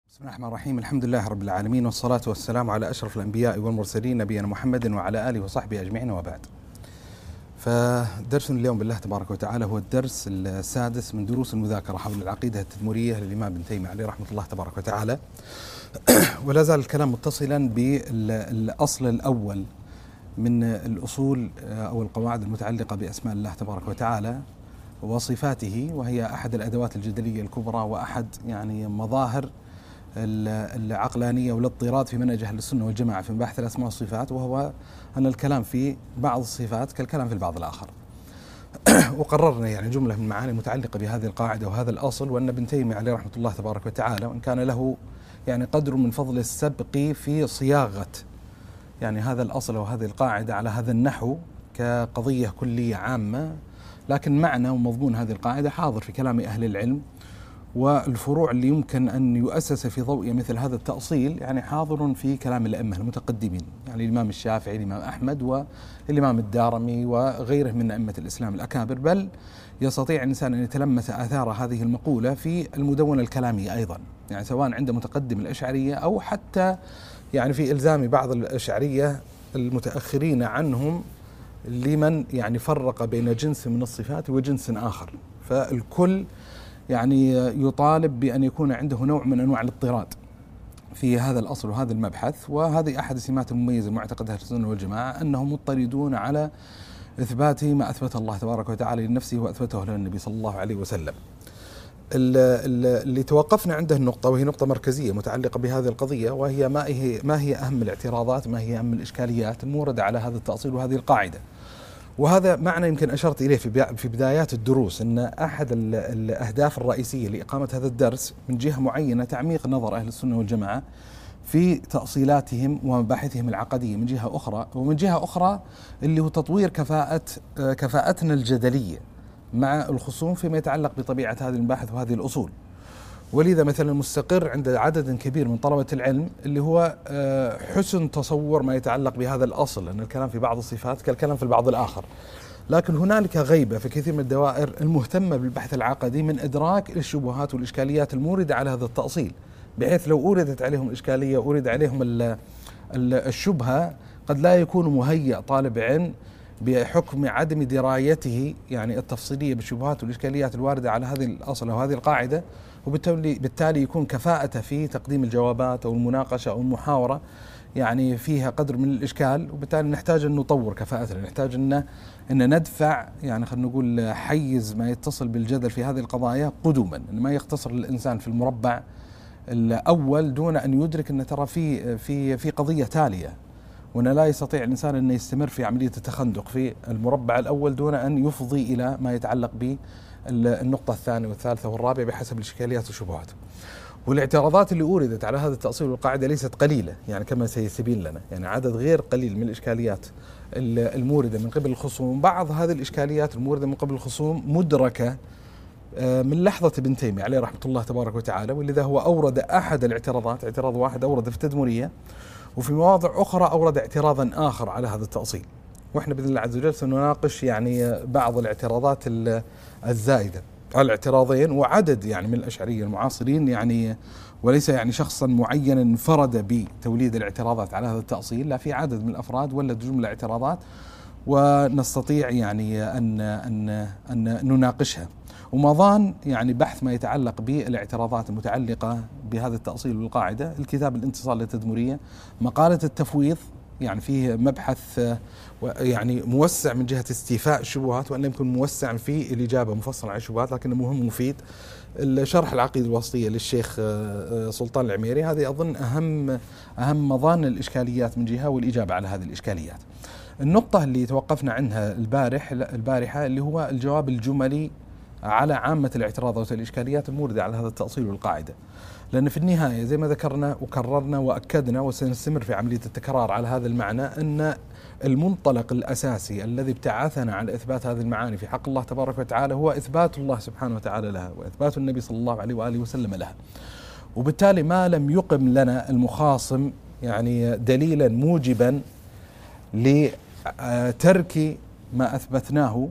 بسم الله الرحمن الرحيم. الحمد لله رب العالمين، والصلاة والسلام على أشرف الأنبياء والمرسلين نبينا محمد وعلى آله وصحبه أجمعين، وبعد. فدرسنا اليوم بالله تبارك وتعالى هو الدرس السادس من دروس المذاكرة حول العقيدة التدمرية للإمام ابن تيمية عليه رحمة الله تبارك وتعالى. ولا زال الكلام متصلا بالأصل الأول من الأصول أو القواعد المتعلقة بأسماء الله تبارك وتعالى وصفاته، وهي أحد الأدوات الجدلية الكبرى وأحد مظاهر العقلانية والاضطراد في منهج أهل السنة والجماعة في بحث الأسماء والصفات، وهو أن الكلام في بعض الصفات كالكلام في البعض الآخر. وقررنا جملة من المعاني المتعلقة بهذه القاعدة وهذا الأصل، وأن ابن تيمية عليه رحمة الله تبارك وتعالى وإن كان له قدر من فضل السبق في صياغة هذا الأصل وهذه القاعدة على هذا النحو كقضية كلية عامة، لكن معنى ومضمون هذه القاعدة حاضر في كلام أهل العلم، والفروع اللي يمكن أن يؤسس في ضوء مثل هذا التأصيل حاضر في كلام الأئمة المتقدمين، الإمام الشافعي، الإمام أحمد، والإمام الدارمي وغيره من أئمة الإسلام الأكابر. بل يستطيع الإنسان أن يتلمس آثار هذه المقولة في المدونة الكلامية أيضا، سواء عند متقدم الأشعرية أو حتى في إلزام بعض الأشعرية المتأخرين عنهم لمن فرق بين جنس من الصفات وجنس آخر. فالكل يطالب بأن يكون عنده نوع من أنواع الاضطراد في هذا الأصل وهذا المبحث، وهذه أحد السمات المميزة المعتقد أهل السنة والجماعة، أنهم مضطردون على إثبات ما أثبت الله تبارك وتعالى لنفسه وأثبته للنبي صلى الله عليه وسلم. اللي توقفنا عنده النقطة، وهي نقطة مركزية متعلقة بهذه القضية، وهي ما هي أهم الاعتراضات، ما هي أهم الإشكاليات الموردة على هذا التأصيل وهذه القاعدة. وهذا معنى يمكن أشرت إليه في بدايات الدروس، أن أحد الأهداف الرئيسية لإقامة هذا الدرس من جهة معينة تعميق نظر أهل السنة والجماعة في تأصيلاتهم ومباحثهم العقدية من جهة أخرى، ومن جهة أخرى اللي هو تطوير كفاءتنا الجدلية مع الخصوم فيما يتعلق بطبيعة هذه المباحث وهذه الأصول. ولذا مثلا مستقر عند عدد كبير من طلبة العلم اللي هو حسن تصور ما يتعلق بهذا الأصل، أن الكلام في بعض الصفات كالكلام في البعض الآخر. لكن هنالك غيبة في كثير من الدوائر المهتمة بالبحث العقدي من إدراك الشبهات والإشكاليات الموردة على هذا التأصيل، بحيث لو أوردت عليهم الإشكالية أورد عليهم الشبهة قد لا يكون مهيأ طالب علم بحكم عدم درايته التفصيلية بالشبهات والإشكاليات الواردة على هذه الأصل وهذه القاعدة، وبالتالي يكون كفاءته في تقديم الجوابات أو المناقشة أو المحاورة فيها قدر من الإشكال. وبالتالي نحتاج أن نطور كفاءتنا، نحتاج أن ندفع خلينا نقول حيز ما يتصل بالجدل في هذه القضايا قدوما، أن ما يختصر الإنسان في المربع الأول دون أن يدرك أن ترى في قضية تالية، وأن لا يستطيع الإنسان أن يستمر في عملية التخندق في المربع الأول دون أن يفضي إلى ما يتعلق بالنقطة الثانية والثالثة والرابعة بحسب الإشكاليات والشبهات. والاعتراضات اللي أوردت على هذا التأصيل والقاعدة ليست قليلة، كما سيستبين لنا عدد غير قليل من الإشكاليات الموردة من قبل الخصوم. بعض هذه الإشكاليات الموردة من قبل الخصوم مدركة من لحظة ابن تيمية عليه رحمة الله تبارك وتعالى، ولذا هو أورد أحد الاعتراضات، اعتراض واحد أورد في التدمرية، وفي مواضع أخرى أورد اعتراضا آخر على هذا التأصيل. وإحنا بإذن الله عز وجل سنناقش بعض الاعتراضات الزائدة على الاعتراضين، وعدد من الأشعرية المعاصرين وليس شخصا معينا انفرد بتوليد الاعتراضات على هذا التأصيل، لا، في عدد من الأفراد ولد جملة اعتراضات ونستطيع أن نناقشها. ومضان بحث ما يتعلق بالاعتراضات المتعلقة بهذا التأصيل والقاعدة، الكتاب الانتصار للتدمرية، مقالة التفويض، فيه مبحث موسع من جهة استيفاء الشبهات، وأن لم يكن موسع في الإجابة مفصلة عن الشبهات لكنه مهم مفيد. الشرح العقيدة الوسطية للشيخ سلطان العميري، هذه أظن أهم مظان الإشكاليات من جهة، والإجابة على هذه الإشكاليات. النقطة اللي توقفنا عنها البارحة اللي هو الجواب الجملي على عامة الاعتراضات والإشكاليات الموردة على هذا التأصيل والقاعدة، لأن في النهاية زي ما ذكرنا وكررنا وأكدنا وسنستمر في عملية التكرار على هذا المعنى، أن المنطلق الأساسي الذي ابتعثنا على إثبات هذه المعاني في حق الله تبارك وتعالى هو إثبات الله سبحانه وتعالى لها، وإثبات النبي صلى الله عليه وآله وسلم لها. وبالتالي ما لم يقم لنا المخاصم دليلا موجبا لترك ما أثبتناه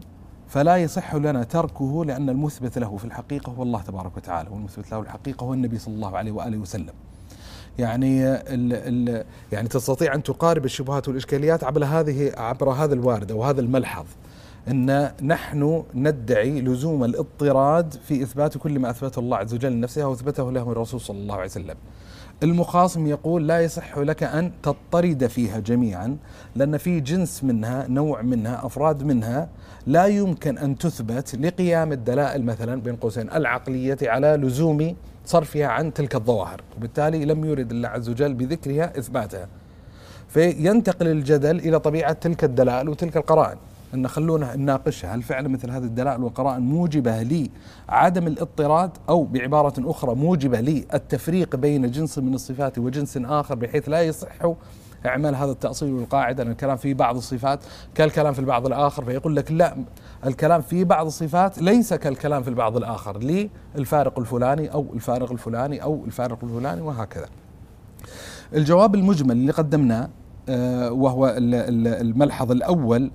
فلا يصح لنا تركه، لأن المثبت له في الحقيقة هو الله تبارك وتعالى، والمثبت له الحقيقة هو النبي صلى الله عليه وآله وسلم. يعني يعني تستطيع أن تقارب الشبهات والإشكاليات عبر هذا الوارد أو هذا الملحظ، أن نحن ندعي لزوم الاضطراد في إثبات كل ما أثبته الله عز وجل لنفسه وأثبته له الرسول صلى الله عليه وسلم. المخاصم يقول لا يصح لك أن تضطرد فيها جميعا، لأن في جنس منها، نوع منها، أفراد منها لا يمكن أن تثبت لقيام الدلائل مثلا بين قوسين العقلية على لزوم صرفها عن تلك الظواهر، وبالتالي لم يرد الله عز وجل بذكرها إثباتها. فينتقل الجدل إلى طبيعة تلك الدلائل وتلك القرائن، أن خلونا نناقشها، هل فعلا مثل هذه الدلائل والقرائن موجبة لعدم الاضطراد، أو بعبارة أخرى موجبة للتفريق بين جنس من الصفات وجنس آخر، بحيث لا يصح إعمال هذا التأصيل والقاعدة أن الكلام في بعض الصفات كالكلام في البعض الآخر، فيقول لك لا، الكلام في بعض الصفات ليس كالكلام في البعض الآخر للفارق الفلاني أو الفارق الفلاني أو الفارق الفلاني، وهكذا. الجواب المجمل اللي قدمناه وهو الملحظ الأول،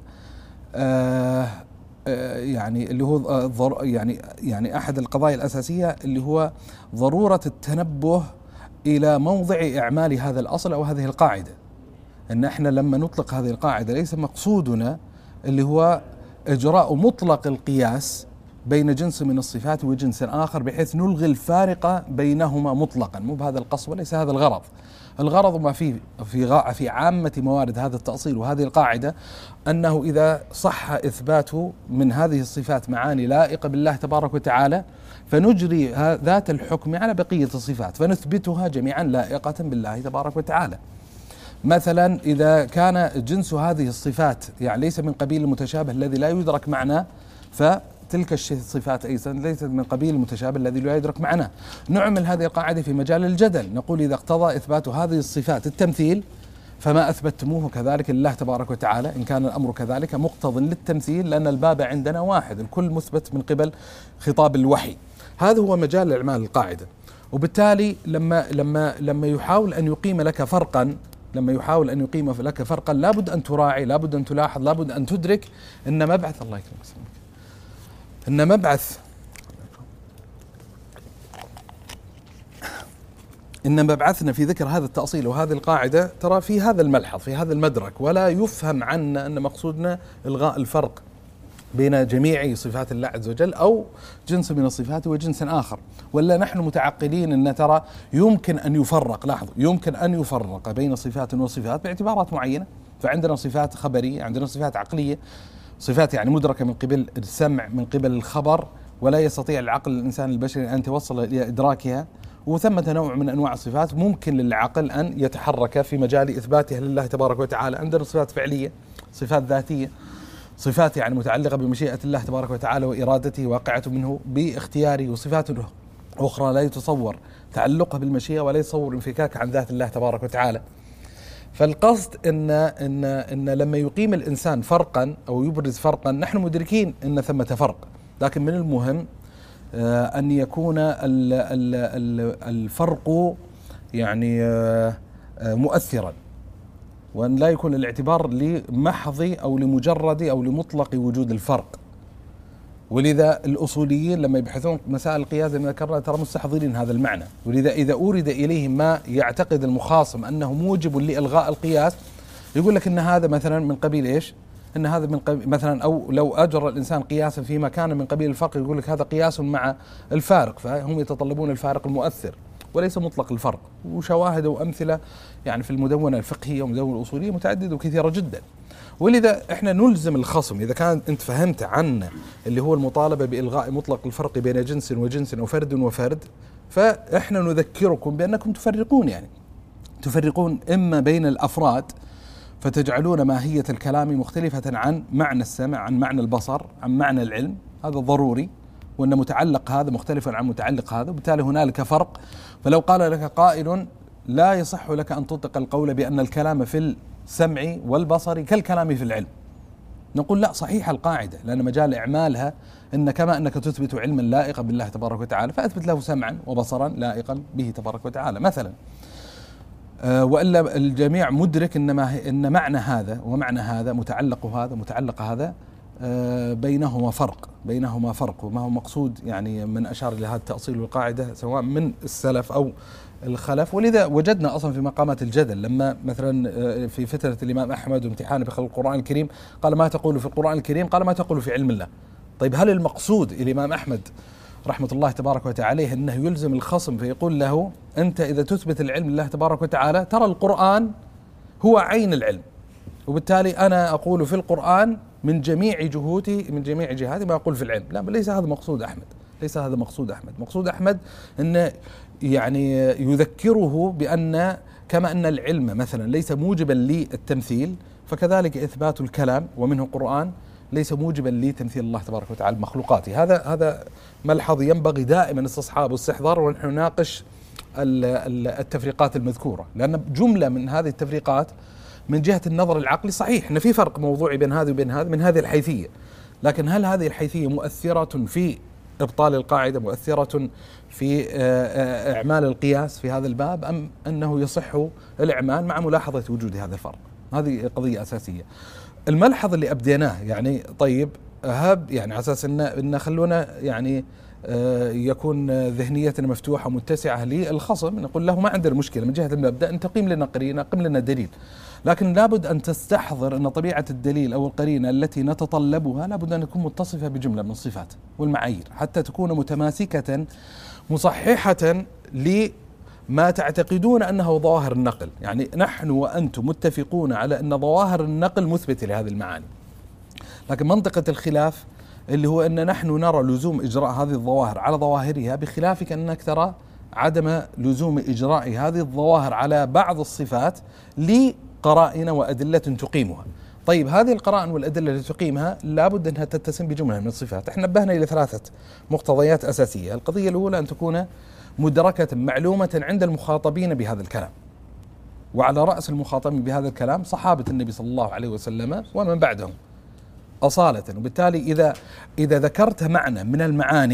يعني اللي هو يعني أحد القضايا الأساسية اللي هو ضرورة التنبه إلى موضع إعمال هذا الأصل أو هذه القاعدة. أن احنا لما نطلق هذه القاعدة ليس مقصودنا اللي هو إجراء مطلق القياس بين جنس من الصفات وجنس آخر بحيث نلغي الفارق بينهما مطلقا، مو بهذا القصد وليس هذا الغرض. الغرض ما في عامة موارد هذا التأصيل وهذه القاعدة أنه إذا صح إثبات من هذه الصفات معاني لائقة بالله تبارك وتعالى، فنجري ذات الحكم على بقية الصفات فنثبتها جميعا لائقة بالله تبارك وتعالى. مثلا إذا كان جنس هذه الصفات يعني ليس من قبيل المتشابه الذي لا يدرك معناه، فتلك الصفات أيضا ليست من قبيل المتشابه الذي لا يدرك معناه. نعمل هذه القاعدة في مجال الجدل، نقول إذا اقتضى إثبات هذه الصفات التمثيل فما أثبتموه كذلك لله تبارك وتعالى، إن كان الأمر كذلك مقتض للتمثيل، لأن الباب عندنا واحد، الكل مثبت من قبل خطاب الوحي. هذا هو مجال إعمال القاعدة. وبالتالي لما يحاول أن يقيم لك فرقا لابد أن تراعي، لابد أن تلاحظ، لابد أن تدرك أن مبعث الله يكرمك، أن مبعثنا في ذكر هذا التأصيل وهذه القاعدة ترى في هذا الملحظ، في هذا المدرك، ولا يفهم عنا أن مقصودنا إلغاء الفرق بين جميع صفات الله عز وجل أو جنس من الصفات وجنس آخر، ولا نحن متعقلين أن ترى يمكن أن يفرق، لاحظوا، يمكن أن يفرق بين صفات وصفات باعتبارات معينة. فعندنا صفات خبرية، عندنا صفات عقلية، صفات يعني مدركة من قبل السمع، من قبل الخبر، ولا يستطيع العقل الإنسان البشري أن يتوصل إلى إدراكها. وثمة نوع من أنواع الصفات ممكن للعقل أن يتحرك في مجال إثباتها لله تبارك وتعالى. عندنا صفات فعلية، صفات ذاتية، صفات يعني متعلقة بمشيئة الله تبارك وتعالى وإرادته واقعة منه باختياره، وصفات أخرى لا يتصور تعلقها بالمشيئة ولا يتصور انفكاك عن ذات الله تبارك وتعالى. فالقصد إن لما يقيم الإنسان فرقا أو يبرز فرقا، نحن مدركين أن ثمة فرق، لكن من المهم أن يكون الفرق يعني مؤثرا، وأن لا يكون الاعتبار لمحض أو لمجرد أو لمطلق وجود الفرق. ولذا الأصوليين لما يبحثون مسائل القياس زي ما ذكرنا ترى مستحضرين هذا المعنى، ولذا إذا أورد إليهم ما يعتقد المخاصم أنه موجب لإلغاء القياس، يقول لك إن هذا مثلا من قبيل إيش؟ إن هذا من قبيل مثلا، أو لو أجرى الإنسان قياسا فيما كان من قبيل الفرق يقول لك هذا قياس مع الفارق، فهم يتطلبون الفارق المؤثر وليس مطلق الفرق. وشواهد وأمثلة يعني في المدونة الفقهية والمدونة الأصولية متعددة وكثيرة جدا. ولذا احنا نلزم الخصم اذا كان انت فهمت عنا اللي هو المطالبة بإلغاء مطلق الفرق بين جنس وجنس او فرد وفرد، فاحنا نذكركم بانكم تفرقون، يعني تفرقون اما بين الافراد فتجعلون ماهية الكلام مختلفة عن معنى السمع، عن معنى البصر، عن معنى العلم، هذا ضروري، وان متعلق هذا مختلف عن متعلق هذا، وبالتالي هنالك فرق. فلو قال لك قائل لا يصح لك ان تطلق القول بان الكلام في السمع والبصر كالكلام في العلم، نقول لا، صحيح القاعدة، لأن مجال إعمالها إن كما أنك تثبت علما لائقا بالله تبارك وتعالى فأثبت له سمعا وبصرا لائقا به تبارك وتعالى مثلا. وإلا الجميع مدرك إن معنى هذا ومعنى هذا متعلق هذا بينهما فرق، وما هو مقصود يعني من أشار إلى هذا التأصيل والقاعدة سواء من السلف أو الخلف. ولذا وجدنا أصلا في مقامات الجدل لما مثلا في فترة الإمام أحمد وامتحانه بخلق القرآن الكريم قال ما تقول في القرآن الكريم؟ قال ما تقول في علم الله. طيب هل المقصود الإمام أحمد رحمة الله تبارك وتعالى أنه يلزم الخصم فيقول له أنت إذا تثبت العلم لله تبارك وتعالى ترى القرآن هو عين العلم، وبالتالي أنا أقول في القرآن من جميع جهودي من جميع جهاتي ما أقول في العلم؟ لا، ليس هذا مقصود أحمد، ليس هذا مقصود أحمد. مقصود أحمد أن يعني يذكره بأن كما أن العلم مثلا ليس موجبا للتمثيل، فكذلك إثبات الكلام ومنه القرآن ليس موجبا لتمثيل الله تبارك وتعالى بمخلوقاته. هذا ملحظ ينبغي دائما استصحابه واستحضاره ونحن نناقش التفريقات المذكورة، لأن جملة من هذه التفريقات من جهة النظر العقلي صحيح أن في فرق موضوعي بين هذه وبين هذه من هذه الحيثية، لكن هل هذه الحيثية مؤثرة في إبطال القاعدة، مؤثرة في إعمال القياس في هذا الباب، أم أنه يصح الإعمال مع ملاحظة وجود هذا الفرق؟ هذه قضية أساسية. الملحظ اللي أبديناه يعني طيب هب يعني على أساس إن خلونا يعني يكون ذهنيتنا مفتوحة ومتسعة للخصم، نقول له ما عندنا مشكلة من جهة المبدأ أن تقيم لنا قرينة، قم لنا دليل، لكن لابد أن تستحضر أن طبيعة الدليل أو القرينة التي نتطلبها لابد أن تكون متصفة بجملة من الصفات والمعايير حتى تكون متماسكة مصححة لما تعتقدون أنه ظواهر النقل. يعني نحن وأنتم متفقون على أن ظواهر النقل مثبتة لهذه المعاني، لكن منطقة الخلاف اللي هو أن نحن نرى لزوم إجراء هذه الظواهر على ظواهرها، بخلافك أنك ترى عدم لزوم إجراء هذه الظواهر على بعض الصفات لقرائن وأدلة تقيمها. طيب هذه القرائن والأدلة التي تقيمها لابد أنها تتسم بجملة من الصفات. احنا نبهنا إلى 3 مقتضيات أساسية. القضية الأولى أن تكون مدركة معلومة عند المخاطبين بهذا الكلام، وعلى رأس المخاطبين بهذا الكلام صحابة النبي صلى الله عليه وسلم ومن بعدهم أصالة. وبالتالي إذا ذكرت معنى من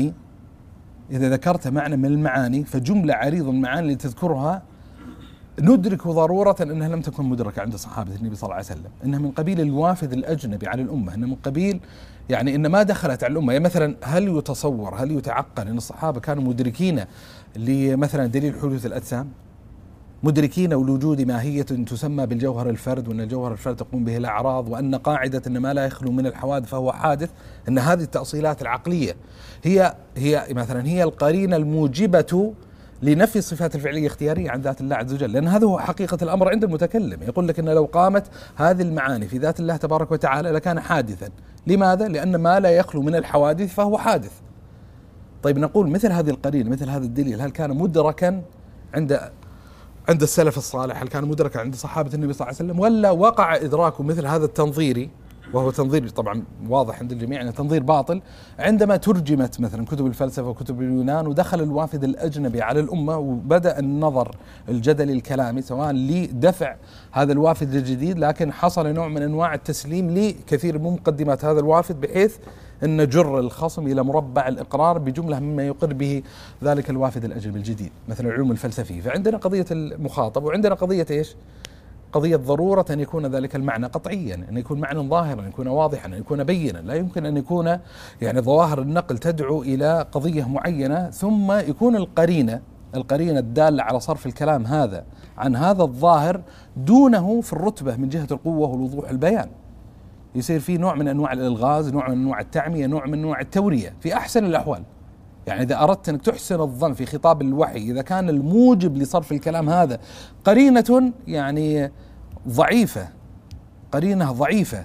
المعاني فجملة عريض المعاني اللي تذكرها ندرك ضرورة أنها لم تكن مدركة عند صحابة النبي صلى الله عليه وسلم، أنها من قبيل الوافد الأجنبي على الأمة، أنها من قبيل يعني إن ما دخلت على الأمة. يعني مثلا هل يتعقل أن الصحابة كانوا مدركين لمثلا دليل حدوث الأجسام، مدركين لوجود ماهية تسمى بالجوهر الفرد، وأن الجوهر الفرد تقوم به الأعراض، وأن قاعدة أن ما لا يخلو من الحوادث فهو حادث، أن هذه التأصيلات العقلية هي مثلا هي القرينة الموجبة لنفي الصفات الفعلية اختيارية عن ذات الله عز وجل، لأن هذا هو حقيقة الأمر عند المتكلم. يقول لك أن لو قامت هذه المعاني في ذات الله تبارك وتعالى لكان حادثا. لماذا؟ لأن ما لا يخلو من الحوادث فهو حادث. طيب نقول مثل هذه القرينة مثل هذا الدليل هل كان مدركا عند السلف الصالح؟ هل كان مدركا عند صحابة النبي صلى الله عليه وسلم، ولا وقع إدراكه مثل هذا التنظيري، وهو تنظير طبعا واضح عند الجميع أنه تنظير باطل، عندما ترجمت مثلا كتب الفلسفة وكتب اليونان ودخل الوافد الأجنبي على الأمة وبدأ النظر الجدلي الكلامي سواء لدفع هذا الوافد الجديد، لكن حصل نوع من أنواع التسليم لكثير من مقدمات هذا الوافد بحيث أن جر الخصم إلى مربع الإقرار بجملة مما يقر به ذلك الوافد الأجنبي الجديد مثل العلوم الفلسفية. فعندنا قضية المخاطب، وعندنا قضية إيش؟ قضية ضرورة أن يكون ذلك المعنى قطعيا، أن يكون معنى ظاهرا، أن يكون واضحا، أن يكون بينا. لا يمكن أن يكون يعني ظواهر النقل تدعو إلى قضية معينة ثم يكون القرينة الدالة على صرف الكلام هذا عن هذا الظاهر دونه في الرتبة من جهة القوة والوضوح البيان. يصير في نوع من أنواع الإلغاز، نوع من أنواع التعمية، نوع من أنواع التورية في أحسن الأحوال. يعني إذا أردت أنك تحسن الظن في خطاب الوحي، إذا كان الموجب لصرف الكلام هذا قرينة يعني ضعيفة، قرينة ضعيفة،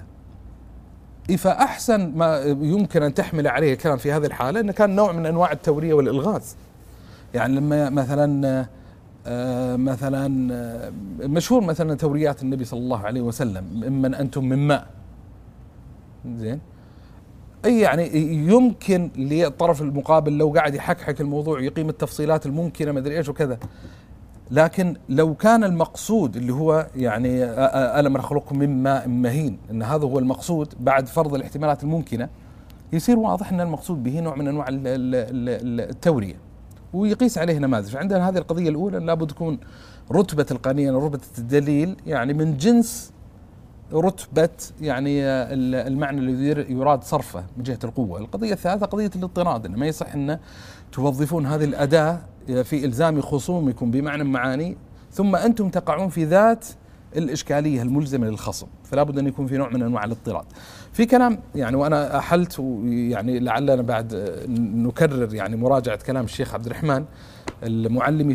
فأحسن ما يمكن أن تحمل عليه الكلام في هذه الحالة أنه كان نوع من أنواع التورية والإلغاز. يعني لما مثلا مشهور مثلا توريات النبي صلى الله عليه وسلم ممن أنتم من ماء، زين، أي يعني يمكن للطرف المقابل لو قاعد يحكحك الموضوع يقيم التفصيلات الممكنة ما أدري إيش وكذا، لكن لو كان المقصود اللي هو يعني ألم نخلقكم من ماء مهين، أن هذا هو المقصود بعد فرض الاحتمالات الممكنة، يصير واضح أن المقصود به نوع من أنواع التورية ويقيس عليه نماذج. فعندنا هذه القضية الأولى لابد تكون رتبة القرينة رتبة الدليل يعني من جنس رتبة يعني المعنى الذي يراد صرفه من جهة القوة. القضية الثالثة قضية الاضطراد، إنه ما يصح أن توظفون هذه الأداة في إلزام خصومكم بمعنى معاني ثم أنتم تقعون في ذات الإشكالية الملزمة للخصم، فلا بد أن يكون في نوع من أنواع الاضطراد. في كلام يعني وأنا أحلت يعني لعلنا بعد نكرر يعني مراجعة كلام الشيخ عبد الرحمن المعلمي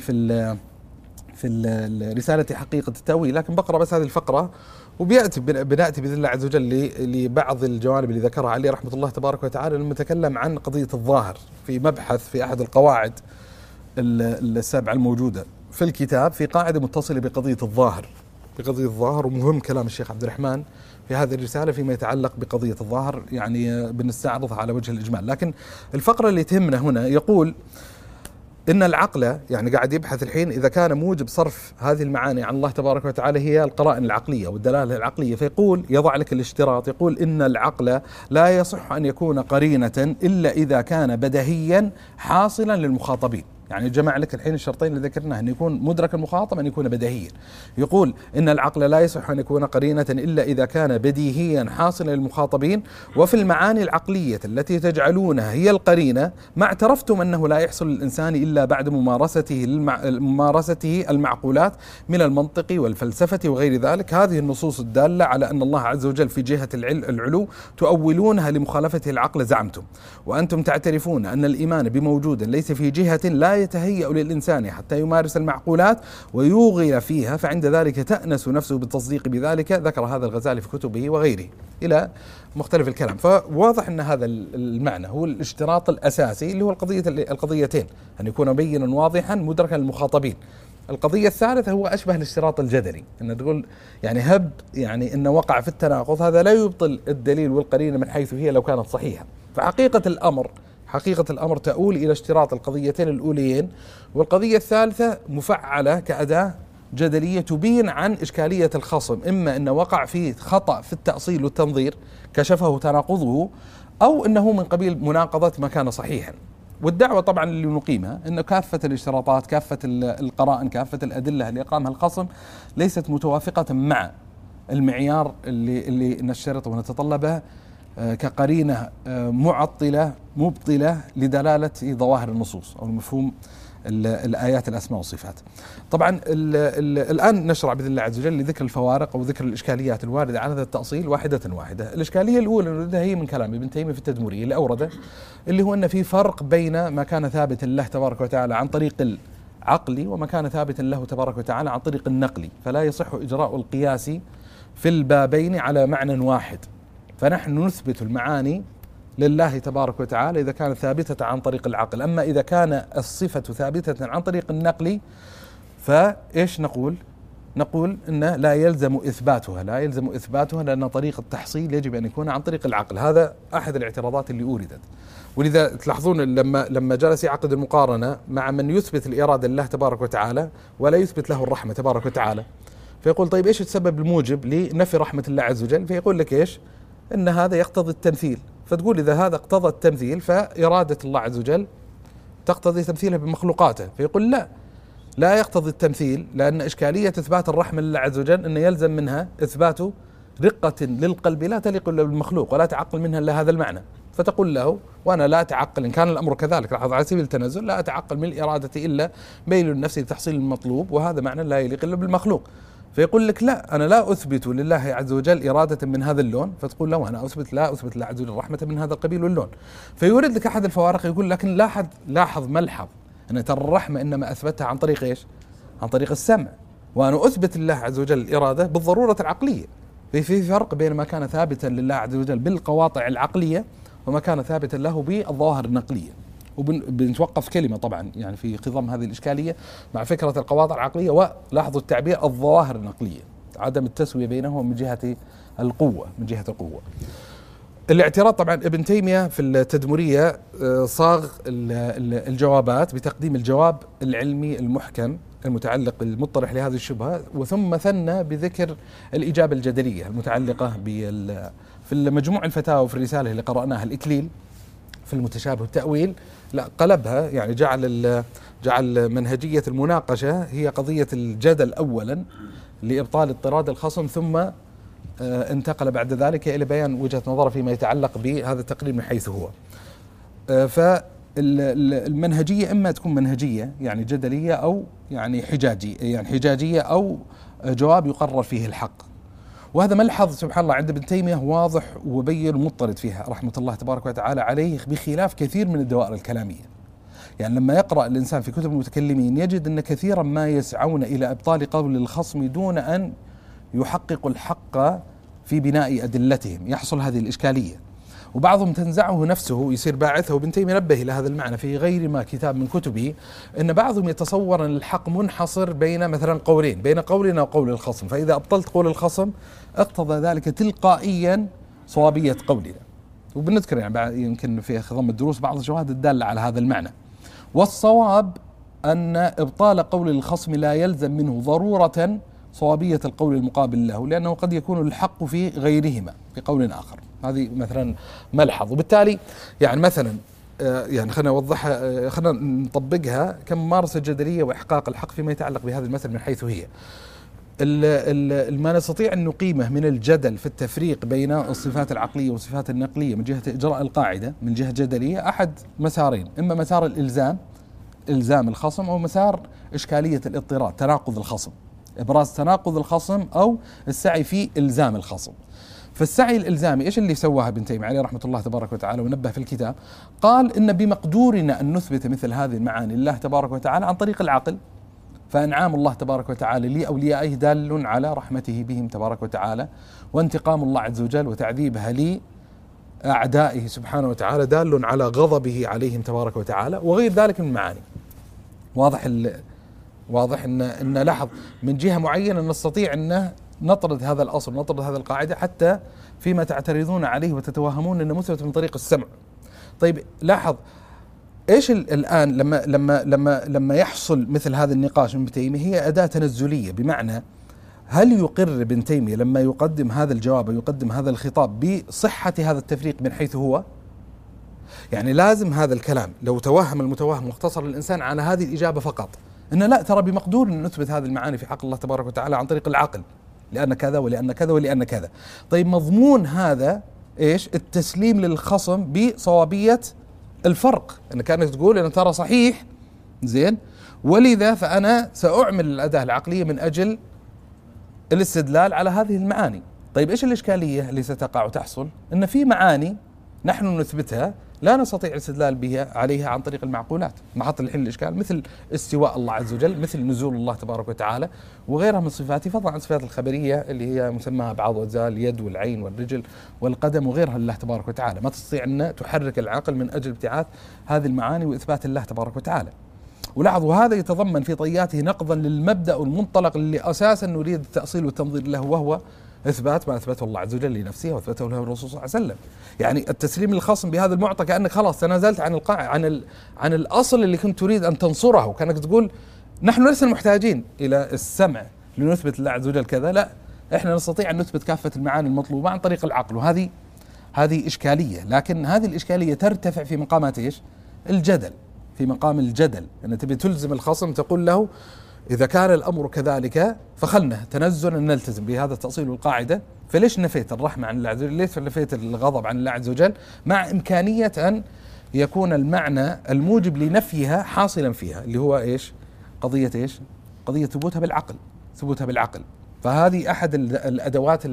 في الرسالة حقيقة التأويل، لكن بقرأ بس هذه الفقرة وبنأتي بإذن الله عز وجل لبعض الجوانب اللي ذكرها علي رحمة الله تبارك وتعالى لما تكلم عن قضية الظاهر في مبحث في أحد القواعد السبعة الموجودة في الكتاب، في قاعدة متصلة بقضية الظاهر ومهم كلام الشيخ عبد الرحمن في هذه الرسالة فيما يتعلق بقضية الظاهر، يعني بنستعرضها على وجه الإجمال. لكن الفقرة اللي تهمنا هنا يقول إن العقل يعني قاعد يبحث الحين إذا كان موجب صرف هذه المعاني عن الله تبارك وتعالى هي القرائن العقلية والدلالة العقلية، فيقول يضع لك الاشتراط، يقول إن العقل لا يصح أن يكون قرينة إلا إذا كان بديهيا حاصلا للمخاطبين. يعني جمع لك الحين الشرطين اللي ذكرناه، أن يكون مدرك المخاطب، أن يكون بديهيا. يقول إن العقل لا يصح أن يكون قرينة إلا إذا كان بديهيا حاصلا للمخاطبين، وفي المعاني العقلية التي تجعلونها هي القرينة ما اعترفتم أنه لا يحصل للإنسان إلا بعد ممارسته المعقولات من المنطق والفلسفة وغير ذلك. هذه النصوص الدالة على أن الله عز وجل في جهة العلو تؤولونها لمخالفة العقل زعمتم، وأنتم تعترفون أن الإيمان بموجود ليس في جهة لا يتهيأ للإنسان حتى يمارس المعقولات ويوغل فيها، فعند ذلك تأنس نفسه بالتصديق بذلك. ذكر هذا الغزالي في كتبه وغيره إلى مختلف الكلام. فواضح أن هذا المعنى هو الاشتراط الأساسي اللي هو القضيتين، أن يكون بينا واضحا مدركا للمخاطبين. القضية الثالثة هو أشبه الاشتراط الجدلي، أن تقول يعني هب يعني أنه وقع في التناقض، هذا لا يبطل الدليل والقرينة من حيث هي لو كانت صحيحة. فحقيقة الأمر تؤول إلى اشتراط القضيتين الأوليين، والقضية الثالثة مفعلة كأداة جدلية تبين عن إشكالية الخصم، إما أنه وقع فيه خطأ في التأصيل والتنظير كشفه تناقضه، أو أنه من قبيل مناقضة ما كان صحيحا. والدعوة طبعا اللي نقيمها أن كافة الاشتراطات، كافة القرائن، كافة الأدلة اللي أقامها الخصم ليست متوافقة مع المعيار اللي نشترطه ونتطلبه كقرينة معطلة مبطلة لدلالة ظواهر النصوص أو مفهوم الآيات الأسماء والصفات. طبعا الآن نشرع بإذن الله عز وجل لذكر الفوارق أو ذكر الإشكاليات الواردة على هذا التأصيل واحدة. الإشكالية الأولى هي من كلام ابن تيمية في التدمرية اللي أورده، اللي هو أن في فرق بين ما كان ثابتا له تبارك وتعالى عن طريق العقل وما كان ثابتا له تبارك وتعالى عن طريق النقل، فلا يصح إجراء القياس في البابين على معنى واحد. فنحن نثبت المعاني لله تبارك وتعالى إذا كانت ثابتة عن طريق العقل، أما إذا كان الصفة ثابتة عن طريق النقل فإيش نقول إنه لا يلزم إثباتها لأن طريق التحصيل يجب أن يكون عن طريق العقل. هذا أحد الاعتراضات اللي أوردت، ولذا تلاحظون لما جلس يعقد المقارنة مع من يثبت الإرادة لله تبارك وتعالى ولا يثبت له الرحمة تبارك وتعالى، فيقول طيب إيش السبب الموجب لنفي رحمة الله عز وجل؟ فيقول لك إيش؟ إن هذا يقتضي التمثيل. فتقول إذا هذا اقتضى التمثيل فإرادة الله عز وجل تقتضي تمثيله بمخلوقاته، فيقول لا يقتضي التمثيل، لأن إشكالية إثبات الرحمة لله عز وجل أن يلزم منها إثبات رقة للقلب لا تليق إلا بالمخلوق ولا تعقل منها إلا هذا المعنى. فتقول له وأنا لا أتعقل إن كان الأمر كذلك، لاحظ على سبيل التنزل، لا أتعقل من الإرادة إلا ميل النفس لتحصيل المطلوب، وهذا معنى لا يليق إلا بالمخلوق. فيقول لك لا، أنا لا أثبت لله عز وجل إرادة من هذا اللون، فتقول له أنا لا أثبت لله عز وجل رحمة من هذا القبيل واللون. فيورد لك أحد الفوارق، يقول لكن لاحظ ملحظ أن ترى الرحمة إنما أثبتها عن طريق إيش؟ عن طريق السمع، وأنا أثبت لله عز وجل الإرادة بالضرورة العقلية. في فرق بين ما كان ثابتا لله عز وجل بالقواطع العقلية وما كان ثابتا له بالظواهر النقلية. وبنتوقف كلمة طبعا يعني في خضم هذه الإشكالية مع فكرة القواطع العقلية، ولاحظوا التعبير الظواهر النقلية، عدم التسوية بينهم من جهة القوة. الاعتراض طبعا ابن تيمية في التدمرية صاغ الجوابات بتقديم الجواب العلمي المحكم المتعلق المطرح لهذه الشبهة، وثم ثنى بذكر الإجابة الجدلية المتعلقة في المجموع الفتاوى في الرسالة اللي قرأناها الإكليل في المتشابه والتأويل، لا قلبها، يعني جعل منهجية المناقشة هي قضية الجدل أولا لإبطال اضطراد الخصم، ثم انتقل بعد ذلك إلى بيان وجهة نظره فيما يتعلق بهذا التقرير من حيث هو. فالمنهجية إما تكون منهجية يعني جدلية، أو يعني حجاجية أو جواب يقرر فيه الحق. وهذا ملحظ سبحان الله عند ابن تيمية واضح وبين ومضطرد فيها رحمة الله تبارك وتعالى عليه، بخلاف كثير من الدوائر الكلامية. يعني لما يقرأ الإنسان في كتب المتكلمين يجد أن كثيرا ما يسعون إلى إبطال قول الخصم دون أن يحققوا الحق في بناء أدلتهم، يحصل هذه الإشكالية. وبعضهم تنزعه نفسه يصير باعثه. وابن تيمية نبه إلى هذا المعنى في غير ما كتاب من كتبه، أن بعضهم يتصور أن الحق منحصر بين مثلا قولين، بين قولنا وقول الخصم، فإذا أبطلت قول الخصم اقتضى ذلك تلقائيا صوابية قولنا. وبنذكر يعني يمكن في خضم الدروس بعض الشواهد الدالة على هذا المعنى. والصواب أن إبطال قول الخصم لا يلزم منه ضرورة صوابية القول المقابل له، لأنه قد يكون الحق في غيرهما في قول آخر. هذه مثلا ملحظ. وبالتالي يعني مثلا يعني خلينا نوضحها، خلينا نطبقها كممارسة جدلية وإحقاق الحق فيما يتعلق بهذا المثل من حيث هي ما نستطيع أن نقيمه من الجدل في التفريق بين الصفات العقلية والصفات النقلية من جهة إجراء القاعدة من جهة جدلية أحد مسارين، إما مسار إلزام الخصم، أو مسار إشكالية الاضطراد تناقض الخصم، إبراز تناقض الخصم أو السعي في إلزام الخصم. فالسعي الإلزامي إيش اللي سواها ابن تيمية عليه رحمة الله تبارك وتعالى ونبه في الكتاب؟ قال إن بمقدورنا أن نثبت مثل هذه المعاني لله تبارك وتعالى عن طريق العقل، فأنعام الله تبارك وتعالى لأوليائه دال على رحمته بهم تبارك وتعالى، وانتقام الله عز وجل وتعذيبها لأعدائه سبحانه وتعالى دال على غضبه عليهم تبارك وتعالى، وغير ذلك من معاني. واضح إن لاحظ من جهة معينة نستطيع أن نطرد هذا الأصل، نطرد هذه القاعدة، حتى فيما تعترضون عليه وتتوهمون أنه مثبت من طريق السمع. طيب لاحظ ايش الآن لما يحصل مثل هذا النقاش من ابن تيمية، هي أداة تنزلية، بمعنى هل يقر ابن تيمية لما يقدم هذا الجواب ويقدم هذا الخطاب بصحة هذا التفريق من حيث هو؟ يعني لازم هذا الكلام لو توهم المتوهم واختصر الإنسان على هذه الإجابة فقط، إن لا ترى بمقدور أن نثبت هذه المعاني في حق الله تبارك وتعالى عن طريق العقل، لأن كذا ولأن كذا ولأن كذا. طيب مضمون هذا ايش؟ التسليم للخصم بصوابية الفرق، أن كانت تقول أن ترى صحيح زين، ولذا فأنا سأعمل الأداة العقلية من أجل الاستدلال على هذه المعاني. طيب إيش الإشكالية اللي ستقع وتحصل؟ أن في معاني نحن نثبتها لا نستطيع الاستدلال بها عليها عن طريق المعقولات، محط الحل الإشكال، مثل استواء الله عز وجل، مثل نزول الله تبارك وتعالى، وغيرها من صفاته، فضلا عن الصفات الخبرية اللي هي مسماها بعض أجزاء اليد والعين والرجل والقدم وغيرها لله تبارك وتعالى. ما تستطيع أن تحرك العقل من أجل ابتعاث هذه المعاني وإثبات الله تبارك وتعالى. ولاحظوا هذا يتضمن في طياته نقضا للمبدأ المنطلق اللي أساسا نريد التأصيل والتنظير له، وهو إثبات ما أثبته الله عز وجل لنفسه وأثبته له الرسول صلى الله عليه وسلم. يعني التسليم للخصم بهذا المعطى كأنك خلاص تنازلت عن الأصل اللي كنت تريد أن تنصره، كأنك تقول نحن لسنا محتاجين إلى السمع لنثبت الله عز وجل كذا، لا، إحنا نستطيع أن نثبت كافة المعاني المطلوبة عن طريق العقل. وهذه إشكالية، لكن هذه الإشكالية ترتفع في مقامات إيش؟ الجدل، في مقام الجدل، أن تبي تلزم الخصم تقول له إذا كان الأمر كذلك فخلنا تنزل أن نلتزم بهذا التأصيل والقاعدة، فليش نفيت الرحمة عن الله عز وجل؟ ليش نفيت الغضب عن الله عز وجل؟ مع إمكانية أن يكون المعنى الموجب لنفيها حاصلا فيها، اللي هو إيش؟ قضية إيش؟ قضية ثبوتها بالعقل. فهذه أحد الأدوات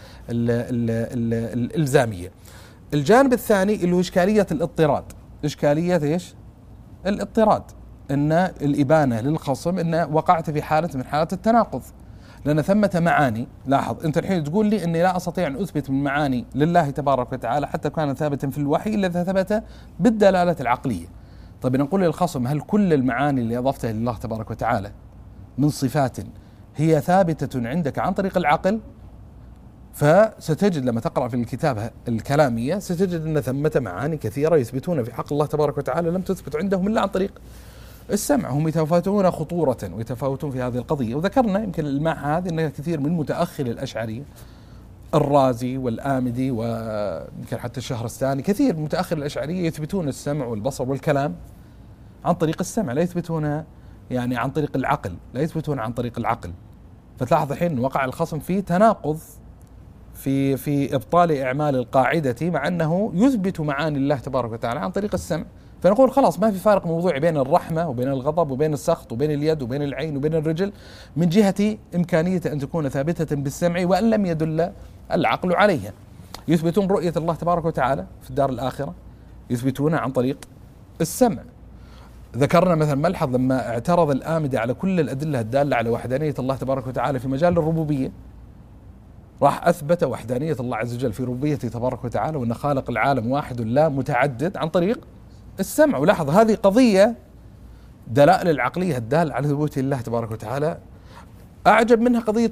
الإلزامية. الجانب الثاني اللي هو إشكالية الاضطراد. إشكالية إيش؟ الاضطراد، أن الإبانة للخصم أن وقعت في حالة من حالات التناقض، لأن ثمة معاني. لاحظ أنت الحين تقول لي أني لا أستطيع أن أثبت من معاني لله تبارك وتعالى حتى كان ثابتا في الوحي إلا إذا ثبت بالدلالة العقلية. طيب نقول للخصم هل كل المعاني اللي أضفتها لله تبارك وتعالى من صفات هي ثابتة عندك عن طريق العقل؟ فستجد لما تقرأ في الكتاب الكلامية ستجد أن ثمة معاني كثيرة يثبتون في حق الله تبارك وتعالى لم تثبت عندهم إلا عن طريق السمع. هم يتفاوتون خطورة ويتفاوتون في هذه القضية. وذكرنا يمكن المع هذه أن كثير من متأخر الأشعرية، الرازي والآمدي ويمكن حتى الشهرستاني، كثير من متأخر الأشعرية يثبتون السمع والبصر والكلام عن طريق السمع، لا يثبتون يعني عن طريق العقل، لا يثبتون عن طريق العقل. فتلاحظ الحين وقع الخصم في تناقض في إبطال إعمال القاعدة، مع أنه يثبت معاني الله تبارك وتعالى عن طريق السمع. فنقول خلاص ما في فارق موضوعي بين الرحمة وبين الغضب وبين السخط وبين اليد وبين العين وبين الرجل، من جهة إمكانية أن تكون ثابتة بالسمع وأن لم يدل العقل عليها. يثبتون رؤية الله تبارك وتعالى في الدار الآخرة، يثبتونها عن طريق السمع. ذكرنا مثلا ملحظ لما اعترض الآمدة على كل الأدلة الدالة على وحدانية الله تبارك وتعالى في مجال الربوبية، راح أثبت وحدانية الله عز وجل في ربوبيته تبارك وتعالى، وأن خالق العالم واحد لا متعدد عن طريق السمع. ولاحظ هذه قضية دلائل العقلية الدالة على ثبوت الله تبارك وتعالى أعجب منها قضية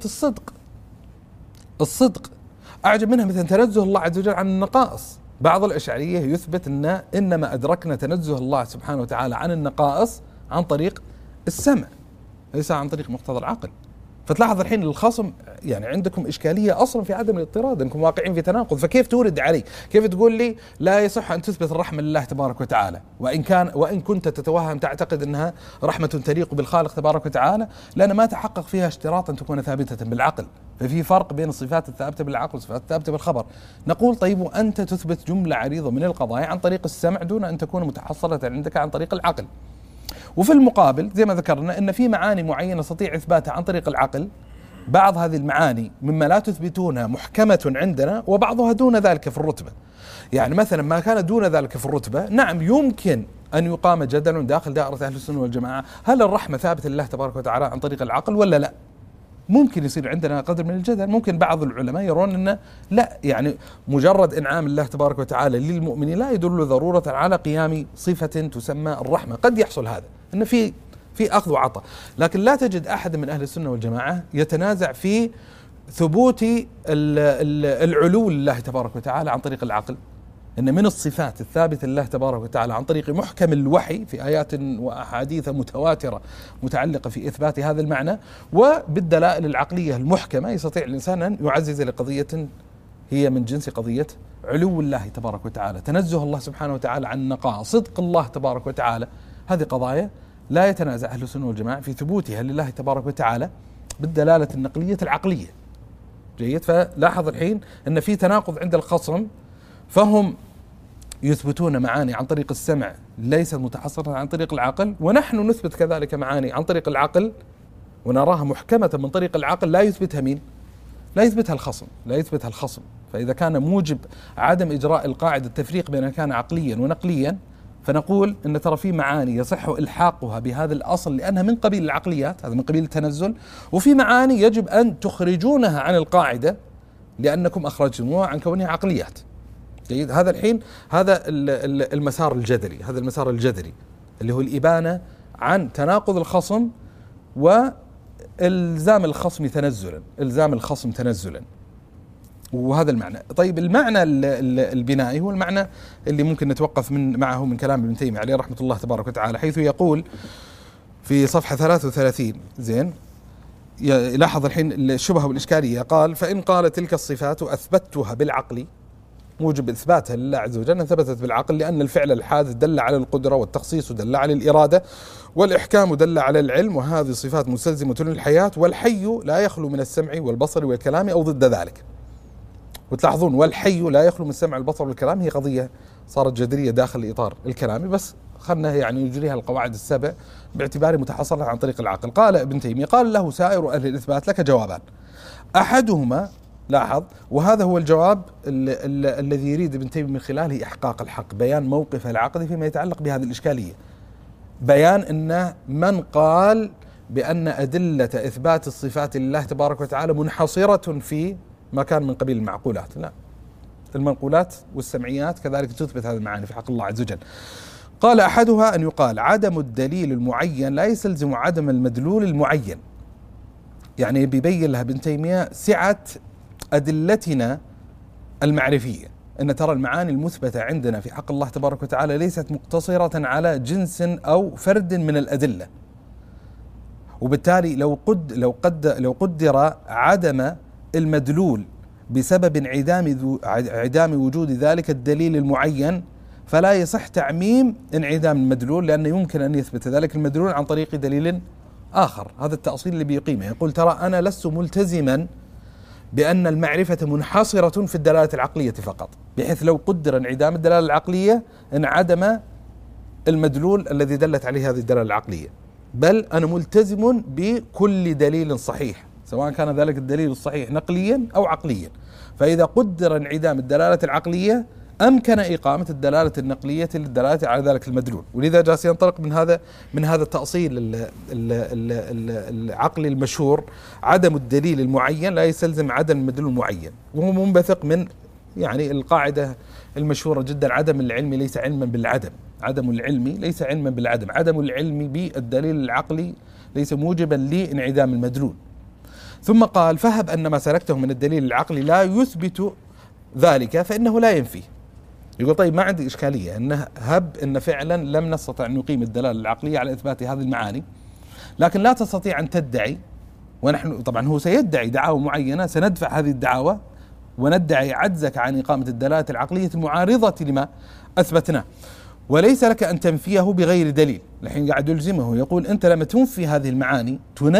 الصدق أعجب منها مثلا تنزه الله عز وجل عن النقائص. بعض الأشعرية يثبت أن إنما أدركنا تنزه الله سبحانه وتعالى عن النقائص عن طريق السمع، ليس عن طريق مقتضى العقل. فتلاحظ الحين الخصم يعني عندكم إشكالية أصلا في عدم الاضطراد، أنكم واقعين في تناقض. فكيف تورد علي؟ كيف تقول لي لا يصح أن تثبت الرحمة لله تبارك وتعالى وإن كنت تتوهم تعتقد أنها رحمة تليق بالخالق تبارك وتعالى، لأن ما تحقق فيها اشتراط أن تكون ثابتة بالعقل. ففي فرق بين الصفات الثابتة بالعقل والصفات الثابتة بالخبر. نقول طيب وأنت تثبت جملة عريضة من القضايا عن طريق السمع دون أن تكون متحصلة عندك عن طريق العقل. وفي المقابل زي ما ذكرنا أن في معاني معينة نستطيع إثباتها عن طريق العقل، بعض هذه المعاني مما لا تثبتونها محكمة عندنا وبعضها دون ذلك في الرتبة. يعني مثلا ما كان دون ذلك في الرتبة نعم يمكن أن يقام جدل داخل دائرة أهل السنة والجماعة، هل الرحمة ثابتة لله تبارك وتعالى عن طريق العقل ولا لا؟ ممكن يصير عندنا قدر من الجدل. ممكن بعض العلماء يرون أن لا، يعني مجرد إنعام الله تبارك وتعالى للمؤمنين لا يدل ضرورة على قيام صفة تسمى الرحمة. قد يحصل هذا أن في أخذ وعطاء، لكن لا تجد أحد من أهل السنة والجماعة يتنازع في ثبوت العلو لله تبارك وتعالى عن طريق العقل. إن من الصفات الثابتة لله تبارك وتعالى عن طريق محكم الوحي في آيات وأحاديث متواترة متعلقة في إثبات هذا المعنى، وبالدلائل العقلية المحكمة يستطيع الإنسان أن يعزز لقضية هي من جنس قضية علو الله تبارك وتعالى، تنزه الله سبحانه وتعالى عن النقائص، صدق الله تبارك وتعالى. هذه قضايا لا يتنازع أهل السنة والجماعة في ثبوتها لله تبارك وتعالى بالدلالة النقلية العقلية. جيد. فلاحظ الحين أن في تناقض عند الخصم، فهم يثبتون معاني عن طريق السمع ليست متحصرة عن طريق العقل، ونحن نثبت كذلك معاني عن طريق العقل ونراها محكمة من طريق العقل لا يثبتها مين؟ لا يثبتها الخصم. فإذا كان موجب عدم إجراء القاعدة التفريق بين كان عقليا ونقليا، فنقول إن ترى في معاني يصح إلحاقها بهذا الأصل لأنها من قبيل العقليات، هذا من قبيل التنزل، وفي معاني يجب أن تخرجونها عن القاعدة لأنكم أخرجتموها عن كونها عقليات. جيد. هذا الحين هذا المسار الجذري اللي هو الإبانة عن تناقض الخصم وإلزام الخصم تنزلا، وهذا المعنى. طيب المعنى البنائي هو المعنى اللي ممكن نتوقف معه من كلام ابن تيمية عليه رحمة الله تبارك وتعالى، حيث يقول في صفحة 33 زين، لاحظ الحين الشبهة والإشكالية. قال: فإن قال تلك الصفات أثبتها بالعقل، موجب إثباتها لله عز وجل أن ثبتت بالعقل، لأن الفعل الحادث دل على القدرة، والتخصيص دل على الإرادة، والإحكام دل على العلم، وهذه صفات مستلزمة للحياة، والحي لا يخلو من السمع والبصر والكلام أو ضد ذلك. وتلاحظون والحي لا يخلو من السمع والبصر والكلام، هي قضية صارت جذرية داخل الإطار الكلامي، بس خلنا يعني يجريها القواعد السبع باعتباره متحصلة عن طريق العقل. قال ابن تيمية: قال له سائر أهل الإثبات لك جوابان، أحدهما، لاحظ، وهذا هو الجواب الذي يريد ابن تيمية من خلاله إحقاق الحق، بيان موقفه العقدي فيما يتعلق بهذه الإشكالية، بيان أن من قال بأن أدلة إثبات الصفات لله تبارك وتعالى منحصرة في ما كان من قبيل المعقولات، لا، المنقولات والسمعيات كذلك تثبت هذه المعاني في حق الله عز وجل. قال: أحدها أن يقال عدم الدليل المعين لا يستلزم عدم المدلول المعين. يعني بيبين لها ابن تيمية سعة أدلتنا المعرفية، أن ترى المعاني المثبتة عندنا في حق الله تبارك وتعالى ليست مقتصرة على جنس أو فرد من الأدلة، وبالتالي لو قدر عدم المدلول بسبب انعدام وجود ذلك الدليل المعين، فلا يصح تعميم انعدام المدلول، لأنه يمكن أن يثبت ذلك المدلول عن طريق دليل آخر. هذا التأصيل اللي بيقيمه. يقول: ترى أنا لست ملتزما بأن المعرفة منحصرة في الدلالة العقلية فقط، بحيث لو قدر انعدام الدلالة العقلية انعدم المدلول الذي دلت عليه هذه الدلالة العقلية، بل أنا ملتزم بكل دليل صحيح، سواء كان ذلك الدليل الصحيح نقليا أو عقليا. فإذا قدر انعدام الدلالة العقلية أمكن إقامة الدلالة النقلية للدلالة على ذلك المدلول. ولذا جالس ينطلق من هذا التأصيل العقلي المشهور: عدم الدليل المعين لا يستلزم عدم المدلول المعين، وهو منبثق من يعني القاعدة المشهورة جدا: عدم العلم ليس علما بالعدم، عدم العلم ليس علما بالعدم، عدم العلم بالدليل العقلي ليس موجبا لانعدام المدلول. ثم قال: فهب أن ما سلكته من الدليل العقلي لا يثبت ذلك فإنه لا ينفي. يقول طيب ما عندي إشكالية أنه هب أن فعلا لم نستطع أن نقيم الدلالة العقلية على إثبات هذه المعاني، لكن لا تستطيع أن تدعي، ونحن طبعا هو سيدعي دعاوى معينة، سندفع هذه الدعاوى وندعي عجزك عن إقامة الدلالة العقلية المعارضة لما أثبتناه، وليس لك أن تنفيه بغير دليل. الحين قاعد يلزمه، يقول أنت لما تنفي هذه المعاني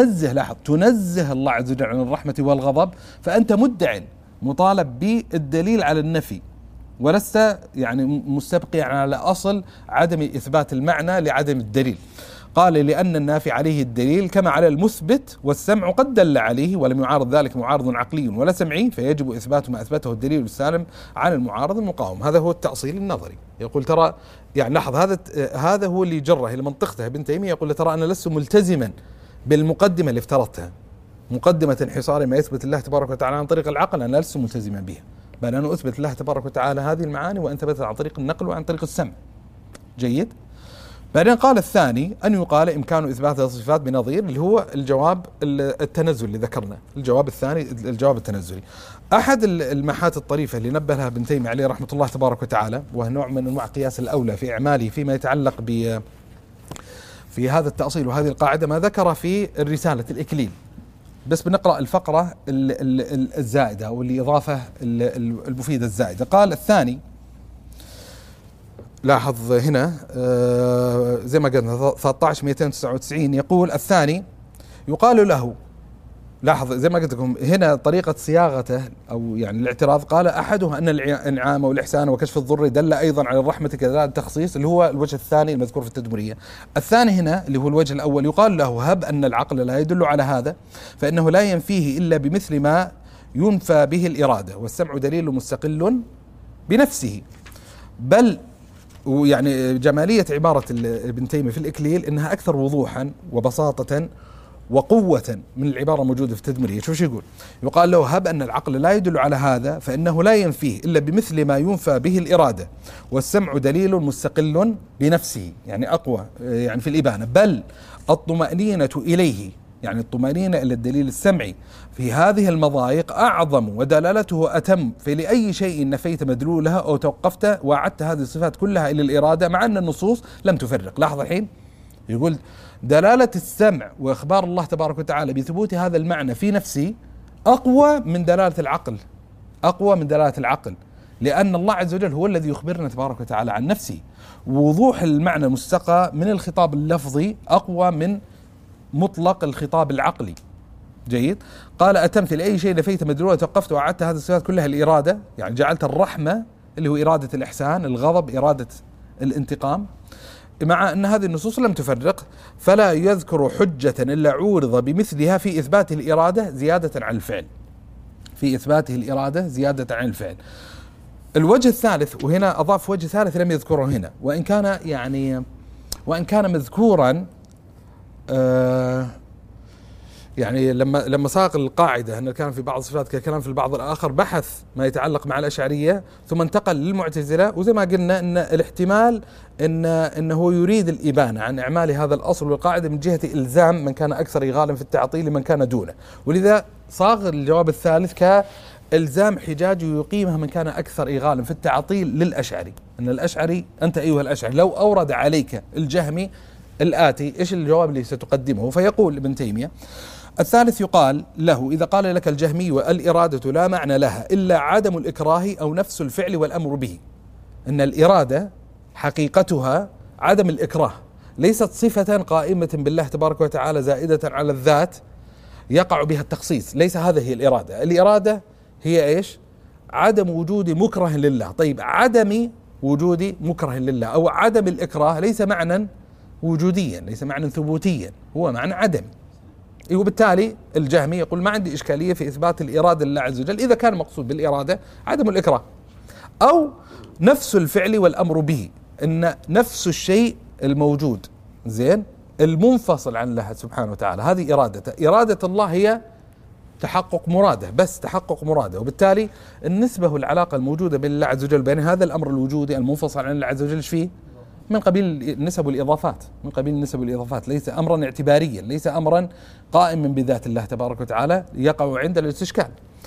تنزه الله عز وجل عن الرحمة والغضب، فأنت مدع مطالب بالدليل على النفي، ولست يعني مستبقيا على أصل عدم إثبات المعنى لعدم الدليل. قال: لأن النافي عليه الدليل كما على المثبت، والسمع قد دل عليه ولم يعارض ذلك معارض عقلي ولا سمعي، فيجب إثبات ما أثبته الدليل السالم عن المعارض المقاوم. هذا هو التأصيل النظري. يقول ترى يعني لاحظ، هذا هو اللي جره لمنطقته ابن تيمية. يقول: ترى أنا لست ملتزما بالمقدمة اللي افترضتها، مقدمة انحصار ما يثبت الله تبارك وتعالى عن طريق العقل، أنا لست ملتزما بها، بل أنا أثبت الله تبارك وتعالى هذه المعاني وأن ثبتت عن طريق النقل وعن طريق السمع. جيد. بعدين قال الثاني: أن يقال إمكان إثبات الصفات بنظير، اللي هو الجواب التنزلي اللي ذكرنا. الجواب الثاني الجواب التنزلي. أحد المحات الطريفة اللي نبه لها ابن تيمية عليه رحمة الله تبارك وتعالى، وهو نوع من أنواع قياس الأولى في إعماله فيما يتعلق في هذا التأصيل وهذه القاعدة، ما ذكر في الرسالة الإكليل. بس بنقرأ الفقرة الزائدة أو الإضافة المفيدة الزائدة. قال الثاني، لاحظ هنا زي ما قلنا 13299، يقول الثاني يقال له، لاحظ زي ما قلت لكم هنا طريقة صياغته أو يعني الاعتراض. قال: أحدها أن الإنعام والإحسان وكشف الضر دل أيضا على الرحمة كذلك التخصيص، اللي هو الوجه الثاني المذكور في التدمرية. الثاني هنا اللي هو الوجه الأول، يقال له: هب أن العقل لا يدل على هذا فإنه لا ينفيه إلا بمثل ما ينفى به الإرادة، والسمع دليل مستقل بنفسه. بل ويعني جمالية عبارة ابن تيمية في الإكليل إنها أكثر وضوحا وبساطة وقوة من العبارة الموجودة في التدمرية. شوف شو يقول؟ يقال له: هب أن العقل لا يدل على هذا فإنه لا ينفيه إلا بمثل ما ينفى به الإرادة، والسمع دليل مستقل بنفسه، يعني أقوى يعني في الإبانة. بل الطمأنينة إليه، يعني الطمأنينة إلى الدليل السمعي في هذه المضايق أعظم ودلالته أتم، فلأي شيء نفيت مدلولها أو توقفت وعدت هذه الصفات كلها إلى الإرادة مع أن النصوص لم تفرق. لاحظ الحين يقول: دلالة السمع وإخبار الله تبارك وتعالى بثبوت هذا المعنى في نفسه أقوى من دلالة العقل، أقوى من دلالة العقل، لأن الله عز وجل هو الذي يخبرنا تبارك وتعالى عن نفسه. ووضوح المعنى المستقى من الخطاب اللفظي أقوى من مطلق الخطاب العقلي. جيد. قال: أتم في أي شيء نفيت مدلوله توقفت وأعدت هذه الصفات كلها الإرادة، يعني جعلت الرحمة اللي هو إرادة الإحسان، الغضب إرادة الانتقام، مع أن هذه النصوص لم تفرق، فلا يذكر حجة إلا عورض بمثلها في إثبات الإرادة زيادة عن الفعل، في إثباته الإرادة زيادة عن الفعل. الوجه الثالث، وهنا أضاف وجه ثالث لم يذكره هنا، وإن كان مذكورا يعني لما ساق القاعدة أن كان في بعض الصفات كلام في البعض الآخر، بحث ما يتعلق مع الأشعرية ثم انتقل للمعتزلة. وزي ما قلنا أن الاحتمال أنه يريد الإبانة عن إعمال هذا الأصل والقاعدة من جهة إلزام من كان أكثر إغالا في التعطيل لمن كان دونه، ولذا صاغ الجواب الثالث كإلزام حجاج يقيمها من كان أكثر إغالا في التعطيل للأشعري. أن الأشعري أنت أيها الأشعري لو أورد عليك الجهمي الآتي إيش الجواب اللي ستقدمه؟ فيقول ابن تيمية: الثالث يقال له: إذا قال لك الجهمي والإرادة لا معنى لها إلا عدم الإكراه أو نفس الفعل والأمر به، أن الإرادة حقيقتها عدم الإكراه، ليست صفة قائمة بالله تبارك وتعالى زائدة على الذات يقع بها التخصيص، ليس هذه هي الإرادة. الإرادة هي إيش؟ عدم وجود مكره لله. طيب عدم وجود مكره لله أو عدم الإكراه ليس معنى وجوديا، ليس معنى ثبوتيا، هو معنى عدم. وبالتالي الجهمي يقول ما عندي إشكالية في إثبات الإرادة لله عز وجل إذا كان المقصود بالإرادة عدم الإكراه أو نفس الفعل والأمر به، إن نفس الشيء الموجود زين المنفصل عن الله سبحانه وتعالى، هذه إرادته. إرادة الله هي تحقق مراده، بس تحقق مراده. وبالتالي النسبة والعلاقة الموجودة بين الله عز وجل بين هذا الأمر الوجودي المنفصل عن الله عز وجل ايش فيه؟ من قبيل النسب والإضافات، من قبيل النسب والإضافات، ليس أمرا اعتباريا، ليس أمرا قائما بذات الله تبارك وتعالى يقع عند الاستشكال.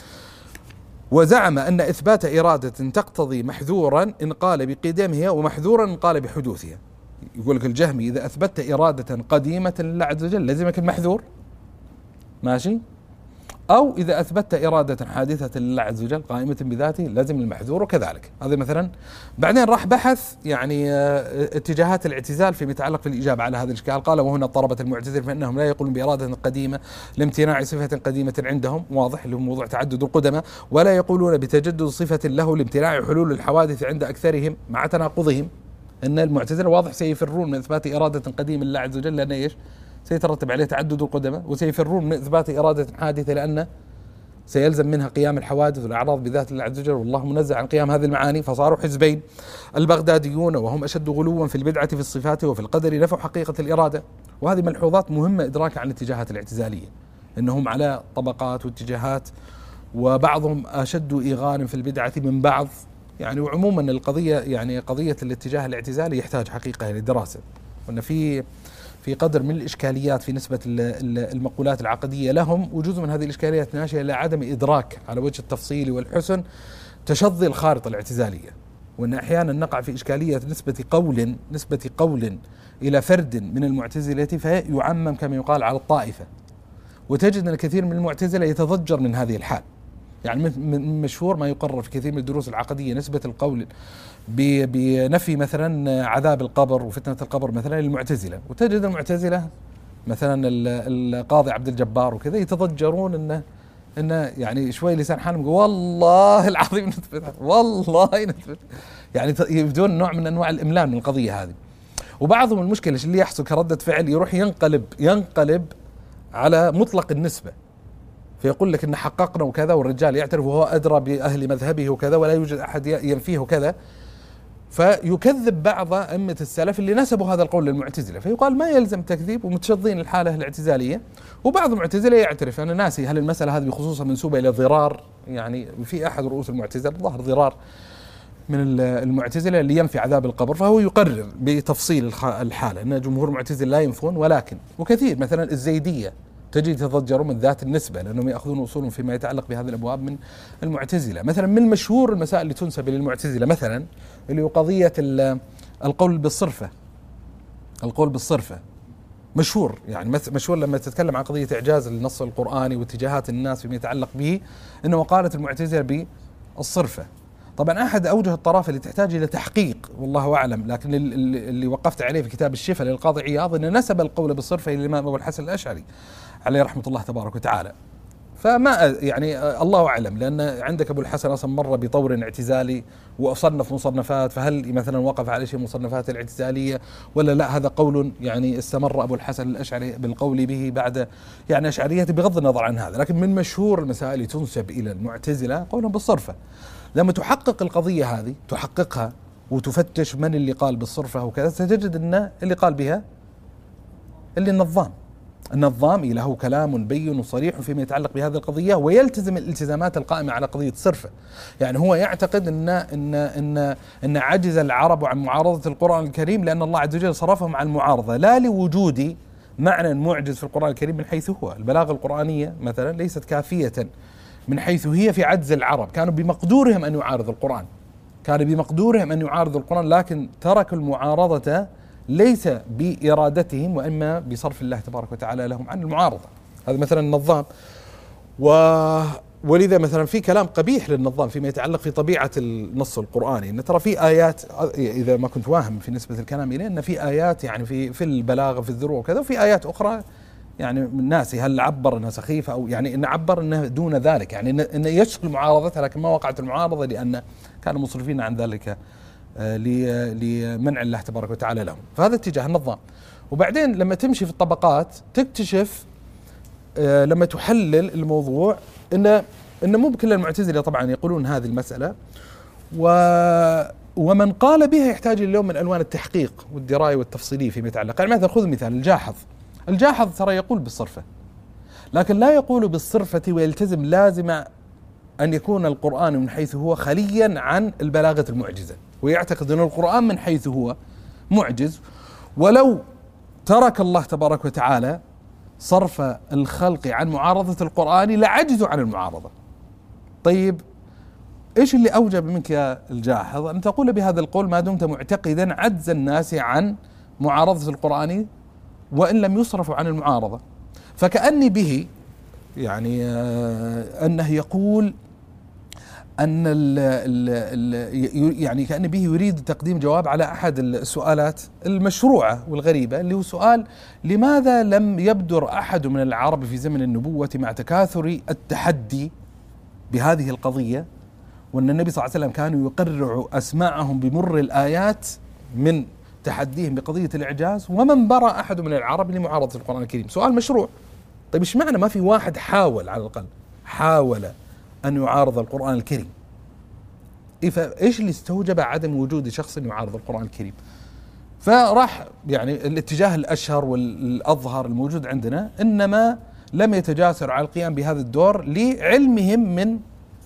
وزعم أن إثبات إرادة تقتضي محذورا إن قال بقدمها ومحذورا إن قال بحدوثها. يقول لك الجهمي إذا أثبتت إرادة قديمة لله عز وجل لزمك المحذور، ماشي، أو إذا أثبتت إرادة حادثة لله عز وجل قائمة بذاته لازم المحذور، وكذلك هذا مثلا. بعدين راح بحث يعني اتجاهات الاعتزال فيما يتعلق في الإجابة على هذا الإشكال. قال وهنا اضطربت المعتزلة فإنهم لا يقولون بإرادة قديمة لامتناع صفة قديمة عندهم، واضح اللي هو موضوع تعدد القدماء، ولا يقولون بتجدد صفة له لامتناع حلول الحوادث عند أكثرهم مع تناقضهم. أن المعتزلة واضح سيفرون من إثبات إرادة قديمة لله عز وجل لأن إيش؟ سيترتب عليه تعدد القدماء، وسيفرون من إثبات إرادة حادثة لأن سيلزم منها قيام الحوادث والأعراض بذات الله عز وجل، والله منزه عن قيام هذه المعاني. فصاروا حزبين. البغداديون وهم أشد غلوا في البدعة في الصفات وفي القدر نفوا حقيقة الإرادة. وهذه ملحوظات مهمة إدراكها عن الاتجاهات الاعتزالية، أنهم على طبقات واتجاهات، وبعضهم أشد إيغان في البدعة من بعض يعني. وعموما القضية يعني قضية الاتجاه الاعتزالي يحتاج حقيقة لدراسة، وأن في قدر من الإشكاليات في نسبة المقولات العقدية لهم، وجزء من هذه الإشكاليات ناشئة إلى عدم إدراك على وجه التفصيل والحسن تشظي الخارطة الاعتزالية، وأن أحيانا نقع في إشكالية نسبة قول إلى فرد من المعتزلة فيعمم كما يقال على الطائفة، وتجد أن الكثير من المعتزلة يتضجر من هذه الحال. يعني من مشهور ما يقرر في كثير من الدروس العقدية نسبة القول بنفي مثلا عذاب القبر وفتنة القبر مثلا للمعتزلة، وتجد المعتزلة مثلا القاضي عبد الجبار وكذا يتضجرون انه يعني شوي لسان حالهم والله العظيم نثبت، والله نثبت، يعني يبدون نوع من انواع الاملال من القضية هذه. وبعضهم المشكلة اللي يحصل كردة فعل يروح ينقلب على مطلق النسبة، فيقول لك إن حققنا وكذا، والرجال يعترف وهو أدرى بأهل مذهبه وكذا ولا يوجد أحد ينفيه وكذا، فيكذب بعض أئمة السلف اللي نسبوا هذا القول للمعتزلة، فيقال ما يلزم تكذيب ومتشظين الحالة الاعتزالية. وبعض المعتزلة يعترف، أنا ناسي هل المسألة هذه بخصوصا منسوبة إلى ضرار، يعني في أحد رؤوس المعتزلة ظهر ضرار من المعتزلة اللي ينفي عذاب القبر، فهو يقرر بتفصيل الحالة أن جمهور المعتزلة لا ينفون، ولكن وكثير مثلا الزيدية تجد يتضجرون من ذات النسبة لأنهم يأخذون أصولهم فيما يتعلق بهذه الأبواب من المعتزلة. مثلا من مشهور المسائل اللي تنسب للمعتزلة مثلا اللي هو قضية القول بالصرفة مشهور، يعني مشهور لما تتكلم عن قضية إعجاز النص القرآني واتجاهات الناس فيما يتعلق به، إنه قالت المعتزلة بالصرفة. طبعا أحد أوجه الطرافة اللي تحتاج إلى تحقيق والله أعلم، لكن اللي وقفت عليه في كتاب الشفاء للقاضي عياض إنه نسب القول بالصرفة إلى الإمام أبو الحسن الأشعري عليه رحمة الله تبارك وتعالى. فما يعني الله أعلم، لأن عندك أبو الحسن أصلا مر بطور اعتزالي وصنف مصنفات، فهل مثلا وقف على شيء مصنفات الاعتزالية ولا لا؟ هذا قول يعني استمر أبو الحسن الأشعري بالقول به بعد يعني أشعريته بغض النظر عن هذا. لكن من مشهور المسائل تنسب إلى المعتزلة قولهم بالصرفة. لما تحقق القضية هذه تحققها وتفتش من اللي قال بالصرفة وكذا، ستجد أن اللي قال بها اللي النظام له كلام بين وصريح فيما يتعلق بهذه القضية، ويلتزم الالتزامات القائمة على قضية الصرفة. يعني هو يعتقد أن عجز العرب عن معارضة القرآن الكريم لأن الله عز وجل صرفهم عن المعارضة، لا لوجود معنى معجز في القرآن الكريم من حيث هو. البلاغة القرآنية مثلا ليست كافية من حيث هي في عجز العرب، كانوا بمقدورهم أن يعارضوا القرآن، لكن تركوا المعارضة ليس بإرادتهم وإما بصرف الله تبارك وتعالى لهم عن المعارضة. هذا مثلا النظام. ولذا مثلا في كلام قبيح للنظام فيما يتعلق في طبيعة النص القرآني، إن ترى في آيات، إذا ما كنت واهم في نسبة الكلام إليه، إن في آيات يعني في البلاغة في الذروة وكذا، وفي آيات أخرى يعني ناسي هل عبر انها سخيفه او يعني ان عبر انها دون ذلك، يعني انه يسهل معارضتها لكن ما وقعت المعارضه لان كانوا مصرفين عن ذلك لمنع الله تبارك وتعالى لهم. فهذا اتجاه النظام. وبعدين لما تمشي في الطبقات تكتشف لما تحلل الموضوع ان مو بكل المعتزله طبعا يقولون هذه المساله، ومن قال بها يحتاج اليوم من الوان التحقيق والدرايه والتفصيليه فيما يتعلق. يعني مثلا خذ مثال الجاحظ ترى يقول بالصرفه، لكن لا يقول بالصرفه ويلتزم لازم أن يكون القرآن من حيث هو خليا عن البلاغة المعجزة، ويعتقد أن القرآن من حيث هو معجز، ولو ترك الله تبارك وتعالى صرف الخلق عن معارضة القرآن لعجزوا عن المعارضة. طيب إيش اللي أوجب منك يا الجاحظ أن تقول بهذا القول ما دمت معتقدا عجز الناس عن معارضة القرآن وإن لم يصرفوا عن المعارضة؟ فكأني به يعني أنه يقول أن يعني كأن به يريد تقديم جواب على أحد السؤالات المشروعة والغريبة، اللي هو سؤال: لماذا لم يبدر أحد من العرب في زمن النبوة مع تكاثر التحدي بهذه القضية، وأن النبي صلى الله عليه وسلم كانوا يقرع أسماعهم بمر الآيات من تحديهم بقضية الإعجاز، ومن برأ أحد من العرب لمعارضة القرآن الكريم؟ سؤال مشروع. طيب إيش معنى ما في واحد حاول على الأقل حاول أن يعارض القرآن الكريم؟ إيش اللي استوجب عدم وجود شخص يعارض القرآن الكريم؟ فراح يعني الاتجاه الأشهر والأظهر الموجود عندنا إنما لم يتجاسر على القيام بهذا الدور لعلمهم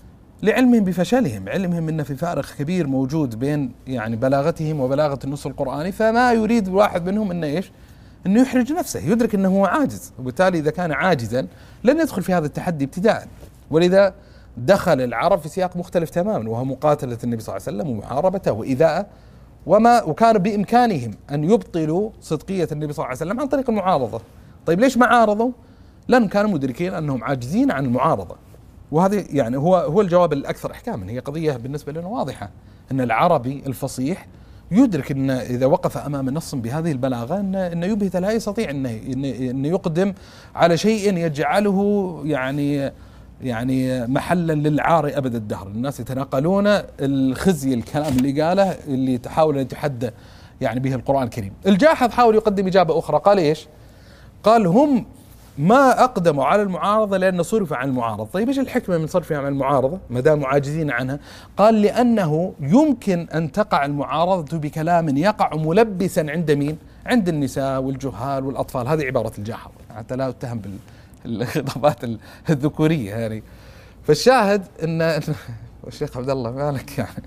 بفشلهم، علمهم أن في فارق كبير موجود بين يعني بلاغتهم وبلاغة النص القرآني، فما يريد الواحد منهم إنه إيش؟ إنه يحرج نفسه، يدرك أنه هو عاجز، وبالتالي إذا كان عاجزا لن يدخل في هذا التحدي ابتداء. ولذا دخل العرب في سياق مختلف تماما، وهو مقاتلة النبي صلى الله عليه وسلم ومحاربته وإيذاءه، وكان بإمكانهم أن يبطلوا صدقية النبي صلى الله عليه وسلم عن طريق المعارضة. طيب ليش ما عارضوا؟ لأن كانوا مدركين أنهم عاجزين عن المعارضة. وهذا يعني هو الجواب الأكثر إحكاما. هي قضية بالنسبة لنا واضحة، أن العربي الفصيح يدرك أن إذا وقف أمام نص بهذه البلاغة أن يبهت لا يستطيع أن يقدم على شيء يجعله يعني محلا للعار أبد الدهر. الناس يتناقلون الخزي الكلام اللي قاله اللي تحاول أن يتحدى يعني به القرآن الكريم. الجاحظ حاول يقدم إجابة أخرى، قال إيش؟ قال هم ما أقدموا على المعارضة لأن صرف عن المعارضة. طيب إيش الحكمة من صرفهم عن المعارضة ما دام عاجزين عنها؟ قال لأنه يمكن أن تقع المعارضة بكلام يقع ملبسا عند مين؟ عند النساء والجهال والأطفال. هذه عبارة الجاحظ حتى لا أتهم بالخطابات الذكورية يعني. فالشاهد أن الشيخ عبد الله مالك يعني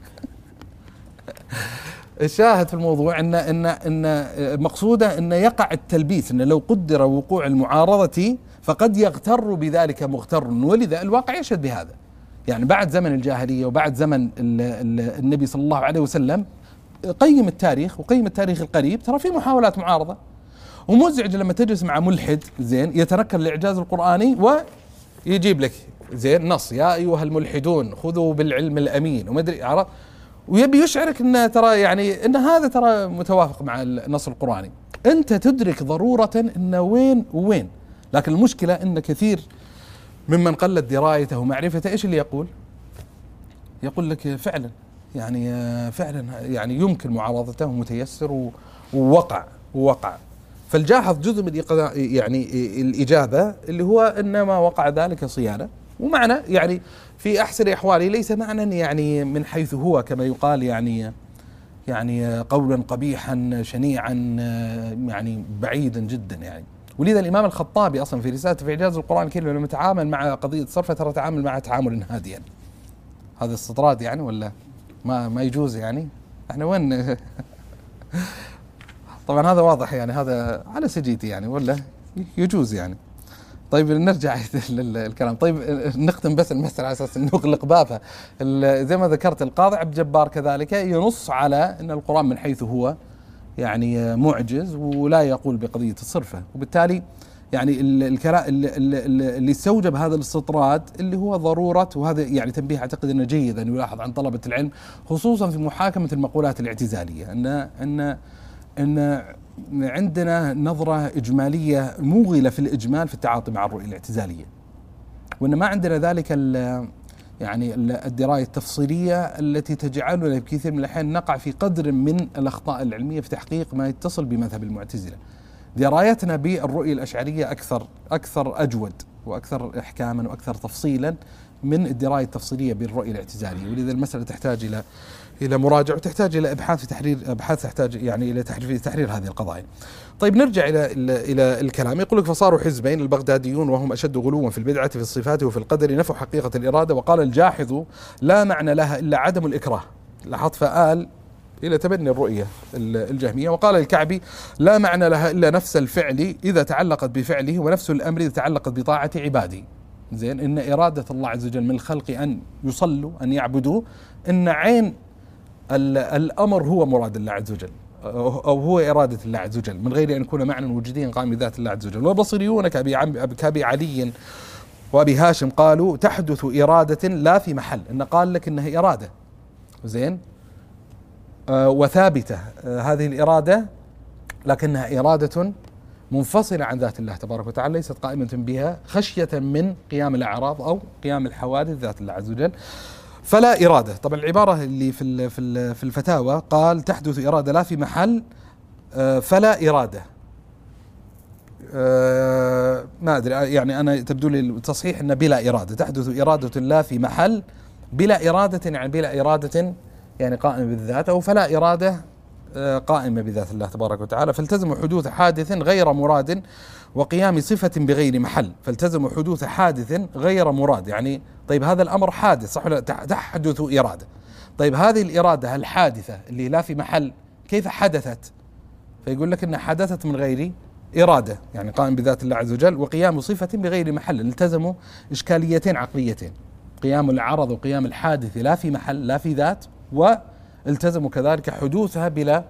الشاهد في الموضوع ان مقصوده ان يقع التلبيس، ان لو قدر وقوع المعارضة فقد يغتر بذلك مغتر، ولذا الواقع يشهد بهذا. يعني بعد زمن الجاهلية وبعد زمن النبي صلى الله عليه وسلم قيم التاريخ وقيم التاريخ القريب، ترى في محاولات معارضة. ومزعج لما تجلس مع ملحد زين يتنكر الإعجاز القرآني ويجيب لك زين نص يا أيها الملحدون خذوا بالعلم الأمين وما أدري عرف، ويبي يشعرك ان ترى يعني ان هذا ترى متوافق مع النص القرآني. انت تدرك ضرورة ان وين وين، لكن المشكلة ان كثير ممن قلت درايته ومعرفته ايش اللي يقول لك فعلا يعني يمكن معارضته متيسر ووقع. فالجاحظ جزء من يعني الإجابة اللي هو انما وقع ذلك صيانة، ومعنى يعني في أحسن أحواله ليس معنى يعني من حيث هو كما يقال يعني قولا قبيحا شنيعا يعني بعيدا جدا يعني. ولذا الإمام الخطابي أصلا في رسالته في إعجاز القرآن الكريم لما تعامل مع قضية الصرف ترى تعامل معها تعاملا هادئا. هذا استطراد يعني ولا ما يجوز يعني؟ احنا وين طبعا هذا واضح يعني هذا على سجيتي يعني ولا يجوز يعني. طيب نرجع للكلام. طيب نختم بس المسألة على أساس نغلق بابها. زي ما ذكرت القاضي عبد الجبار كذلك ينص على أن القرآن من حيث هو يعني معجز ولا يقول بقضية الصرفة، وبالتالي يعني الكلام اللي استوجب هذا الاستطراد اللي هو ضرورة، وهذا يعني تنبيه أعتقد أنه جيد أن يلاحظ عن طلبة العلم خصوصا في محاكمة المقولات الاعتزالية، أن عندنا نظرة إجمالية موغلة في الإجمال في التعاطي مع الرؤية الاعتزالية، وأن ما عندنا ذلك يعني الدراية التفصيلية التي تجعلنا بكثير من الأحيان نقع في قدر من الأخطاء العلمية في تحقيق ما يتصل بمذهب المعتزلة. درايتنا بالرؤية الأشعرية أكثر أجود وأكثر إحكاما وأكثر تفصيلا من الدراية التفصيلية بالرؤية الاعتزالية، ولذا المسألة تحتاج إلى مراجعة وتحتاج إلى إبحاث في تحرير أبحاث، تحتاج يعني إلى تحرير هذه القضايا. طيب نرجع إلى الكلام. يقول لك: فصاروا حزبين البغداديون وهم أشد غلوا في البدعة في الصفات وفي القدر نفوا حقيقة الإرادة، وقال الجاحظ لا معنى لها إلا عدم الإكراه. لاحظ فآل إلى تبني الرؤية الجهمية. وقال الكعبي لا معنى لها إلا نفس الفعل إذا تعلقت بفعله، ونفس الأمر إذا تعلقت بطاعة عباده. زين، إن إرادة الله عز وجل من الخلق أن يصلوا أن يعبدوا، إن عين الأمر هو مراد الله عز وجل أو هو إرادة الله عز وجل من غير أن يكون معنى وجوديا قائم بذات الله عز وجل. والبصريون كأبي علي وأبي هاشم قالوا تحدث إرادة لا في محل، إن قال لك إنها إرادة زين وثابتة هذه الإرادة، لكنها إرادة منفصلة عن ذات الله تبارك وتعالى، ليست قائمة بها خشية من قيام الأعراض أو قيام الحوادث ذات الله عز وجل، فلا إرادة. طبعا العبارة اللي في الفتاوى قال تحدث إرادة لا في محل فلا إرادة، ما أدري يعني أنا تبدو لي التصحيح أن بلا إرادة، تحدث إرادة لا في محل بلا إرادة، يعني بلا إرادة يعني قائمة بالذات، أو فلا إرادة قائمة بذات الله تبارك وتعالى. فالتزموا حدوث حادث غير مراد وقيام صفة بغير محل. فالتزموا حدوث حادث غير مراد، يعني طيب هذا الأمر حادث صح ولا تحدث إرادة؟ طيب هذه الإرادة الحادثة اللي لا في محل كيف حدثت؟ فيقول لك إنها حدثت من غير إرادة، يعني قائم بذات الله عز وجل، وقيام صفة بغير محل. التزموا إشكاليتين عقليتين: قيام العرض وقيام الحادث لا في محل لا في ذات، والتزموا كذلك حدوثها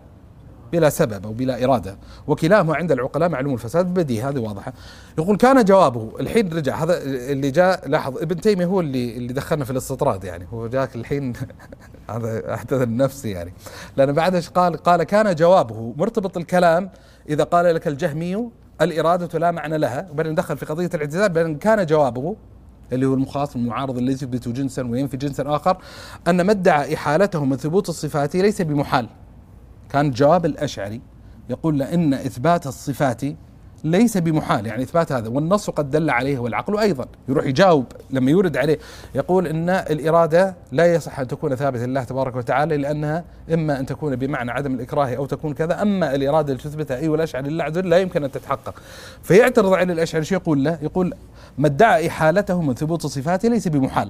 بلا سبب أو بلا إرادة، وكلاهما عند العقلاء معلوم الفساد بديهي، هذه واضحة. يقول كان جوابه الحين رجع هذا اللي جاء. لاحظ ابن تيمية هو اللي دخلنا في الاستطراد، يعني هو جاك الحين هذا أحدث النفس يعني، لأن بعدش قال كان جوابه مرتبط الكلام إذا قال لك الجهمي الإرادة لا معنى لها، وبعدين دخل في قضية الاعتزال، بعدين كان جوابه اللي هو المخاصم المعارض الذي يثبت جنسا وينفي جنسا آخر أن ما ادعى إحالته من ثبوت الصفات ليس بمحال. كان جواب الأشعري يقول لأن إثبات الصفات ليس بمحال، يعني إثبات هذا والنص قد دل عليه والعقل أيضا. يروح يجاوب لما يورد عليه يقول إن الإرادة لا يصح أن تكون ثابتة لله تبارك وتعالى، لأنها إما أن تكون بمعنى عدم الإكراه أو تكون كذا، أما الإرادة اللي تثبتها أيها الأشعري لله عز وجل لا يمكن أن تتحقق. فيعترض عليه الأشعري، شو يقول له؟ يقول ما ادعى إحالته من ثبوت الصفات ليس بمحال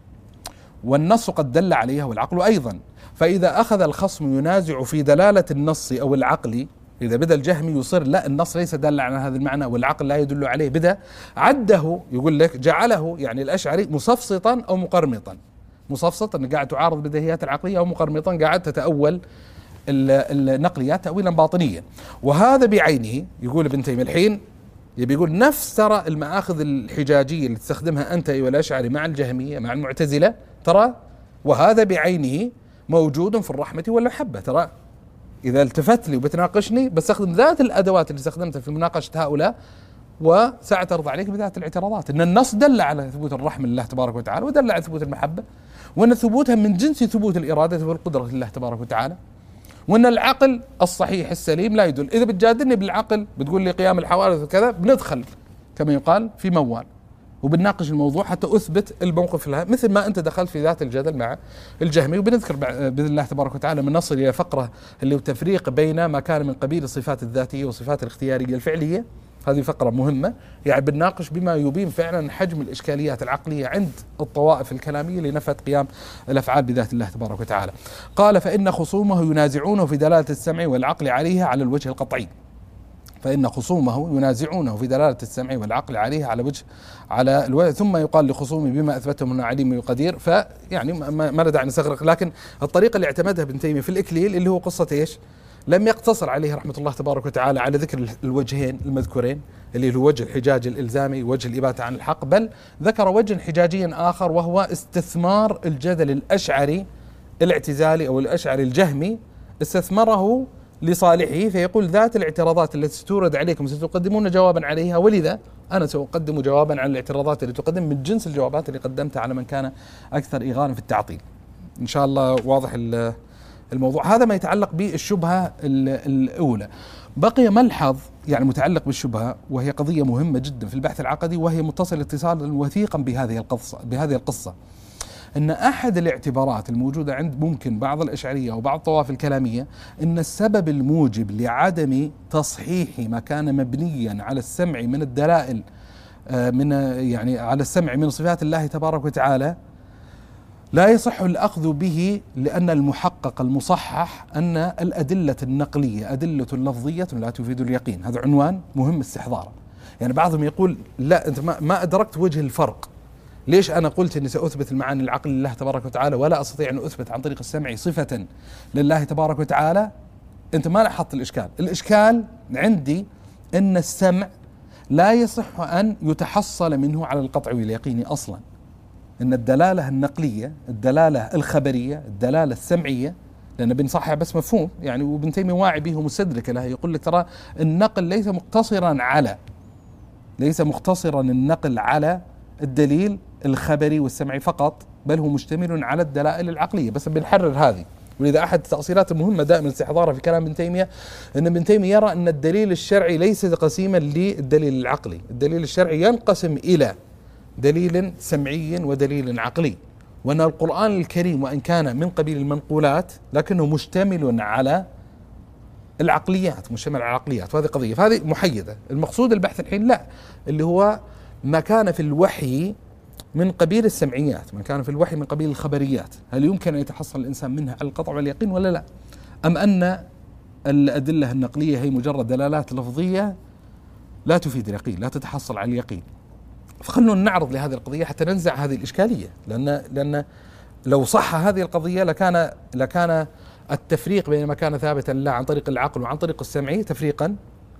والنص قد دل عليه والعقل أيضا. فإذا أخذ الخصم ينازع في دلالة النص أو العقل، إذا بدأ الجهمي يصر لا النص ليس دل على هذا المعنى والعقل لا يدل عليه، بدأ عده يقول لك جعله يعني الأشعري مصفصطا أو مقرمطا. مصفصط أنه قاعد تعارض بديهيات العقلية، أو مقرمطا قاعد تتأول النقليات تأويلا باطنيا. وهذا بعينه يقول ابن تيمية الحين يبي يقول نفس ترى المآخذ الحجاجية اللي تستخدمها أنت أيها الأشعري مع الجهمية مع المعتزلة، ترى وهذا بعينه موجود في الرحمة والمحبة. ترى إذا التفت لي وبتناقشني بستخدم ذات الأدوات اللي استخدمتها في مناقشة هؤلاء، وسأعترض عليك بذات الاعتراضات. إن النص دل على ثبوت الرحمة لله تبارك وتعالى، ودل على ثبوت المحبة، وأن ثبوتها من جنس ثبوت الإرادة والقدرة لله تبارك وتعالى، وأن العقل الصحيح السليم لا يدل. إذا بتجادلني بالعقل بتقول لي قيام الحوادث وكذا، بندخل كما يقال في موال وبنناقش الموضوع حتى أثبت الموقف لها، مثل ما أنت دخلت في ذات الجدل مع الجهمي. وبنذكر بإذن الله تبارك وتعالى من نصل إلى فقرة اللي هو التفريق بين ما كان من قبيل الصفات الذاتية والصفات الاختيارية الفعلية. هذه فقرة مهمة، يعني بنناقش بما يبين فعلا حجم الإشكاليات العقلية عند الطوائف الكلامية لنفت قيام الأفعال بذات الله تبارك وتعالى. قال فإن خصومه ينازعونه في دلالة السمع والعقل عليها على الوجه القطعي. فإن خصومه ينازعونه في دلالة السمع والعقل عليه على الوجه، ثم يقال لخصومه بما أثبته من عليم وقدير. فيعني ما داعي نستغرق، لكن الطريقة اللي اعتمدها ابن تيمية في الإكليل اللي هو قصة إيش؟ لم يقتصر عليه رحمة الله تبارك وتعالى على ذكر الوجهين المذكورين اللي هو وجه الحجاج الإلزامي ووجه الإباتة عن الحق، بل ذكر وجه حجاجي آخر وهو استثمار الجدل الأشعري الاعتزالي أو الأشعري الجهمي، استثمره لصالحه، فيقول ذات الاعتراضات التي ستورد عليكم ستقدمون جوابا عليها، ولذا أنا سأقدم جوابا على الاعتراضات التي تقدم من جنس الجوابات اللي قدمتها على من كان أكثر إغانا في التعطيل. إن شاء الله واضح الموضوع. هذا ما يتعلق بالشبهة الأولى. بقي ملحظ يعني متعلق بالشبهة، وهي قضية مهمة جدا في البحث العقدي، وهي متصل اتصالا وثيقا بهذه القصة. أن أحد الاعتبارات الموجودة عند ممكن بعض الأشعرية وبعض الطوائف الكلامية أن السبب الموجب لعدم تصحيح ما كان مبنيا على السمع من الدلائل يعني على السمع من صفات الله تبارك وتعالى لا يصح الأخذ به، لأن المحقق المصحح أن الأدلة النقلية أدلة لفظية لا تفيد اليقين. هذا عنوان مهم استحضاره. يعني بعضهم يقول لا أنت ما أدركت وجه الفرق. ليش أنا قلت أني سأثبت المعاني العقل لله تبارك وتعالى ولا أستطيع أن أثبت عن طريق السمع صفة لله تبارك وتعالى؟ أنت ما لاحظت الإشكال. الإشكال عندي أن السمع لا يصح أن يتحصل منه على القطع واليقين أصلا. أن الدلالة النقلية، الدلالة الخبرية، الدلالة السمعية، لأن بنصحح بس مفهوم يعني، وابن تيمية واعي به ومستدرك له، يقول لك ترى النقل ليس مقتصرا النقل على الدليل الخبري والسمعي فقط، بل هو مشتمل على الدلائل العقلية. بس بنحرر هذه. ولذا أحد التأصيلات المهمة دائما استحضارها في كلام ابن تيمية أن ابن تيمية يرى أن الدليل الشرعي ليس قسيما للدليل العقلي. الدليل الشرعي ينقسم إلى دليل سمعي ودليل عقلي، وأن القرآن الكريم وإن كان من قبيل المنقولات لكنه مشتمل على العقليات، وهذه قضية، فهذه محيدة. المقصود البحث الحين لا، اللي هو ما كان في الوحي من قبيل السمعيات، ما كان في الوحي من قبيل الخبريات، هل يمكن أن يتحصل الإنسان منها على القطع واليقين ولا لا؟ أم أن الأدلة النقلية هي مجرد دلالات لفظية لا تفيد اليقين، لا تتحصل على اليقين؟ فخلونا نعرض لهذه القضية حتى ننزع هذه الإشكالية، لأن لو صح هذه القضية لكان التفريق بين ما كان ثابتا لله عن طريق العقل وعن طريق السمعي تفريقا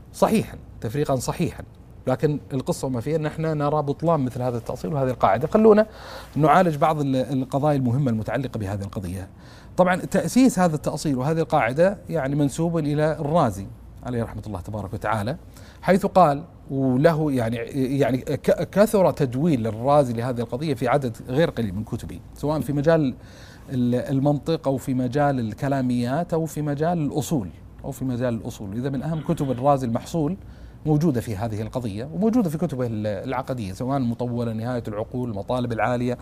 صحيحا. لكن القصة وما فيها أن احنا نرى بطلان مثل هذا التأصيل وهذه القاعدة. خلونا نعالج بعض القضايا المهمة المتعلقة بهذه القضية. طبعا تأسيس هذا التأصيل وهذه القاعدة يعني منسوب إلى الرازي عليه رحمة الله تبارك وتعالى، حيث قال، وله يعني كثر تدوين الرازي لهذه القضية في عدد غير قليل من كتبه، سواء في مجال المنطق أو في مجال الكلاميات أو في مجال الأصول. إذا من أهم كتب الرازي المحصول موجودة في هذه القضية، وموجودة في كتبه العقدية، سواء المطولة، نهاية العقول، المطالب العالية،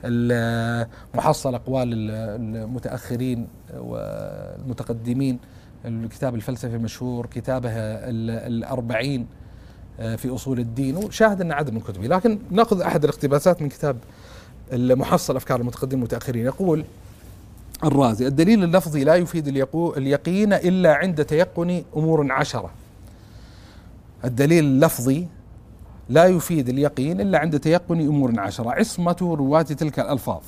محصل أقوال المتأخرين والمتقدمين، الكتاب الفلسفي المشهور، كتابه الأربعين في أصول الدين، وشاهد أن عدد من كتبه. لكن نأخذ أحد الاقتباسات من كتاب المحصل أفكار المتقدمين والمتأخرين. يقول الرازي: الدليل اللفظي لا يفيد اليقين إلا عند تيقن أمور 10. الدليل اللفظي لا يفيد اليقين إلا عند تيقن أمور 10: عصمة رواة تلك الألفاظ،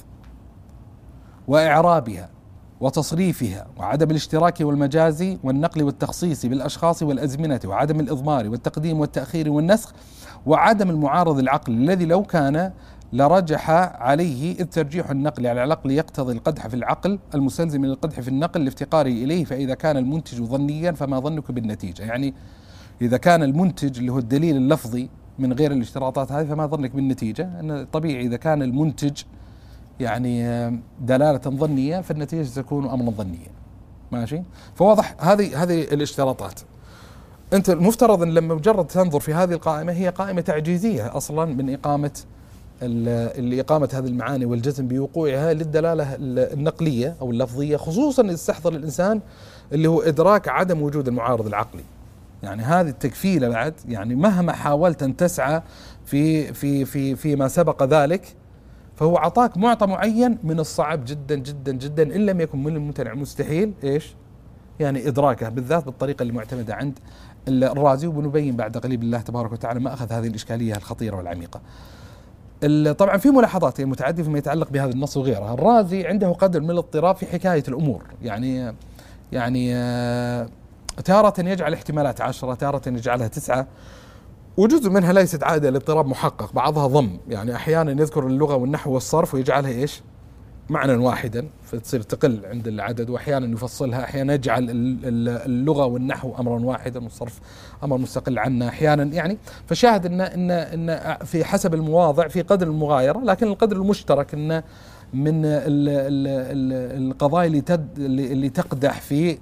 وإعرابها، وتصريفها، وعدم الاشتراك والمجاز والنقل والتخصيص بالأشخاص والأزمنة، وعدم الإضمار والتقديم والتأخير والنسخ، وعدم المعارض العقل الذي لو كان لرجح عليه، إذ ترجيح النقل على العقل يقتضي القدح في العقل المستلزم من القدح في النقل لافتقاره إليه، فإذا كان المنتج ظنيا فما ظنك بالنتيجة؟ يعني إذا كان المنتج اللي هو الدليل اللفظي من غير الاشتراطات هذه فما ظنك بالنتيجة؟ أن طبيعي إذا كان المنتج يعني دلالة ظنية فالنتيجة تكون أمرا ظنيا. ماشي؟ فواضح هذه الاشتراطات. أنت المفترض أن لما مجرد تنظر في هذه القائمة، هي قائمة تعجيزية أصلا من إقامة هذه المعاني والجزم بوقوعها للدلالة النقلية أو اللفظية، خصوصا إذا استحضر الإنسان اللي هو إدراك عدم وجود المعارض العقلي. يعني هذه التكفيلة بعد، يعني مهما حاولت أن تسعى في ما سبق ذلك، فهو عطاك معطى معين من الصعب جدا جدا جدا، إن لم يكن من الممتنع مستحيل يعني إدراكه، بالذات بالطريقة المعتمدة عند الرازي. وبنبين بعد قليل بالله تبارك وتعالى ما أخذ هذه الإشكالية الخطيرة والعميقة. طبعا في ملاحظات متعددة فيما يتعلق بهذا النص وغيرها. الرازي عنده قدر من الاضطراب في حكاية الأمور، يعني تارة يجعل احتمالات 10، تارة يجعلها 9، وجزء منها ليست عادة الاضطراب محقق، بعضها ضم، يعني أحيانا يذكر اللغة والنحو والصرف ويجعلها معنى واحدا فتصير تقل عند العدد، وأحيانا يفصلها، أحيانا يجعل اللغة والنحو أمرا واحدا والصرف أمر مستقل عنه أحيانا يعني. فشاهد إن في حسب المواضع في قدر المغايرة، لكن القدر المشترك إن من القضايا اللي تقدح في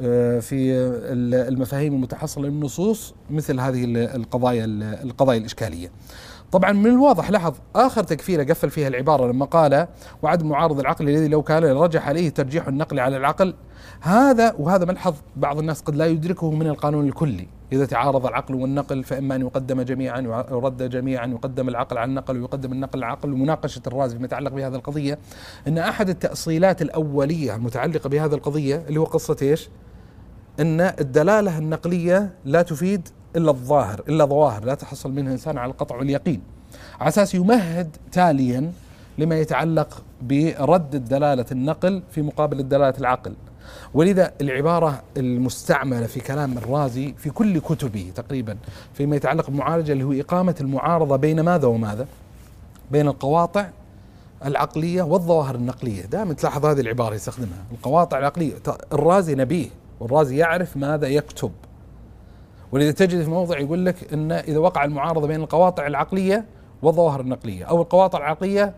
المفاهيم المتحصلة للنصوص مثل هذه القضايا الإشكالية. طبعا من الواضح، لاحظ آخر تكفيرة قفل فيها العبارة لما قال وعدم معارض العقل الذي لو كان رجح عليه ترجيح النقل على العقل. وهذا ملحظ بعض الناس قد لا يدركه من القانون الكلي. إذا تعارض العقل والنقل فإما أن يقدم جميعا يرد جميعا، يقدم العقل على النقل ويقدم النقل على العقل. ومناقشة الرازي فيما يتعلق بهذه القضية أن أحد التأصيلات الأولية المتعلقة بهذه القضية اللي هو قصة إيش؟ أن الدلالة النقلية لا تفيد إلا الظاهر، إلا ظواهر لا تحصل منها إنسان على القطع واليقين، على أساس يمهد تاليا لما يتعلق برد الدلالة النقل في مقابل الدلالة العقل. ولذا العبارة المستعملة في كلام الرازي في كل كتبه تقريبا فيما يتعلق بالمعالجة اللي هو إقامة المعارضة بين ماذا وماذا؟ بين القواطع العقلية والظواهر النقلية. دائما تلاحظ هذه العبارة يستخدمها، القواطع العقلية. الرازي نبيه والرازي يعرف ماذا يكتب، ولذا تجد في موضع يقول لك إن إذا وقع المعارضة بين القواطع العقلية والظواهر النقلية، أو القواطع العقلية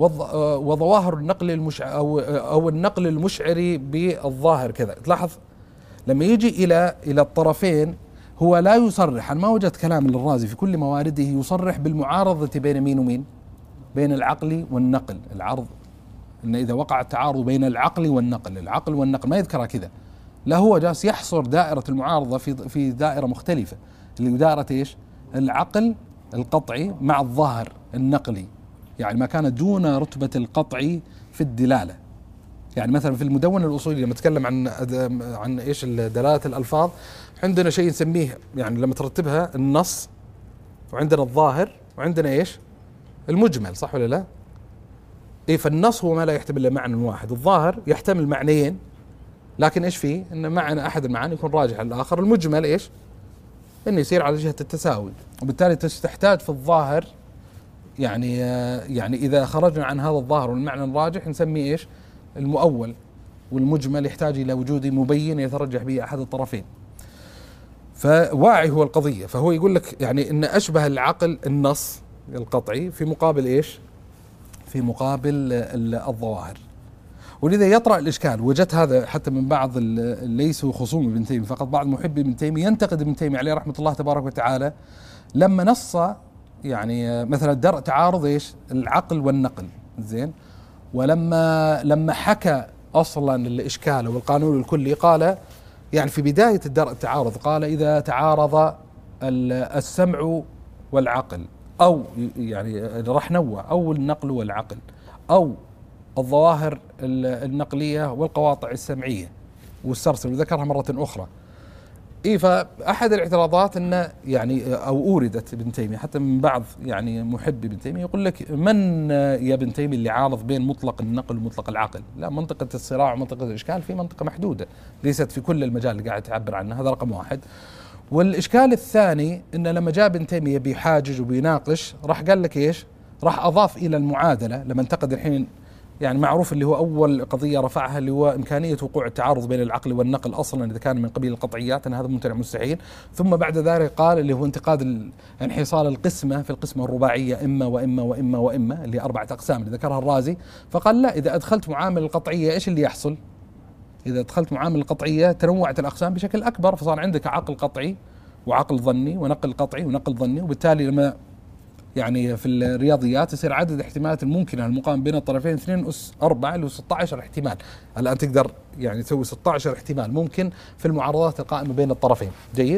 وظواهر النقل أو النقل المشعري بالظاهر كذا، تلاحظ لما يجي إلى الطرفين هو لا يصرح. أنا ما وجدت كلام للرازي في كل موارده يصرح بالمعارضة بين مين ومين، بين العقل والنقل. العرض إن إذا وقع التعارض بين العقل والنقل ما يذكرها كذا، لا، هو جالس يحصر دائرة المعارضة في دائرة مختلفة اللي دائرة إيش؟ العقل القطعي مع الظاهر النقلي، يعني ما كان دون رتبة القطعي في الدلالة. يعني مثلا في المدونة الأصولي لما نتكلم عن إيش دلالة الألفاظ، عندنا شيء نسميه يعني لما ترتبها النص، وعندنا الظاهر، وعندنا إيش؟ المجمل، صح ولا لا؟ إيه، فالنص هو ما لا يحتمل إلا معنى واحد، الظاهر يحتمل معنيين لكن إيش فيه؟ إن معنى أحد المعاني يكون راجح على الآخر. المجمل إيش؟ إنه يصير على جهة التساوي، وبالتالي تحتاج في الظاهر يعني إذا خرجنا عن هذا الظاهر والمعنى الراجح نسميه إيش؟ المؤول. والمجمل يحتاج إلى وجود مبين يترجح به أحد الطرفين. فواعي هو القضية، فهو يقول لك يعني إن أشبه العقل النص القطعي في مقابل إيش؟ في مقابل الظواهر. ولذا يطرأ الإشكال، وجدت هذا حتى من بعض ليسوا خصوم ابن تيمية فقط، بعض محبي ابن تيمية ينتقد ابن تيمية عليه رحمة الله تبارك وتعالى لما نص يعني مثلا تعارض إيش؟ العقل والنقل، زين، ولما حكى أصلا الإشكال والقانون الكلي قال يعني في بداية التعارض قال إذا تعارض السمع والعقل، أو يعني راح نوع، أو النقل والعقل، أو الظواهر النقلية والقواطع السمعية والسرسل، وذكرها مرة أخرى. فأحد الاعتراضات أن يعني أو أوردت ابن تيمية حتى من بعض يعني محب ابن تيمية يقول لك من يا ابن تيمية اللي عارض بين مطلق النقل ومطلق العقل؟ لا، منطقة الصراع ومنطقة الإشكال في منطقة محدودة ليست في كل المجال اللي قاعد تعبر عنه، هذا رقم واحد. والإشكال الثاني أن لما جاء ابن تيمية بيحاجج وبيناقش راح قال لك إيش؟ راح أضاف إلى المعادلة لما انتقد الحين يعني معروف اللي هو أول قضية رفعها اللي هو إمكانية وقوع التعارض بين العقل والنقل أصلا إذا كان من قبيل القطعيات، أن هذا ممتنع مستحيل. ثم بعد ذلك قال اللي هو انتقاد انحصار القسمة في القسمة الرباعية إما وإما وإما وإما اللي 4 أقسام اللي ذكرها الرازي، فقال لا، إذا أدخلت معامل القطعية إيش اللي يحصل؟ إذا أدخلت معامل القطعية تنوعت الأقسام بشكل أكبر، فصار عندك عقل قطعي وعقل ظني ونقل قطعي ونقل ظني، وبالتالي لما يعني في الرياضيات يصير عدد الاحتمالات الممكنة المقام بين الطرفين 2 أس 4 اللي هو 16 احتمال. الآن تقدر يعني تسوي 16 احتمال ممكن في المعارضات القائمة بين الطرفين. جيد.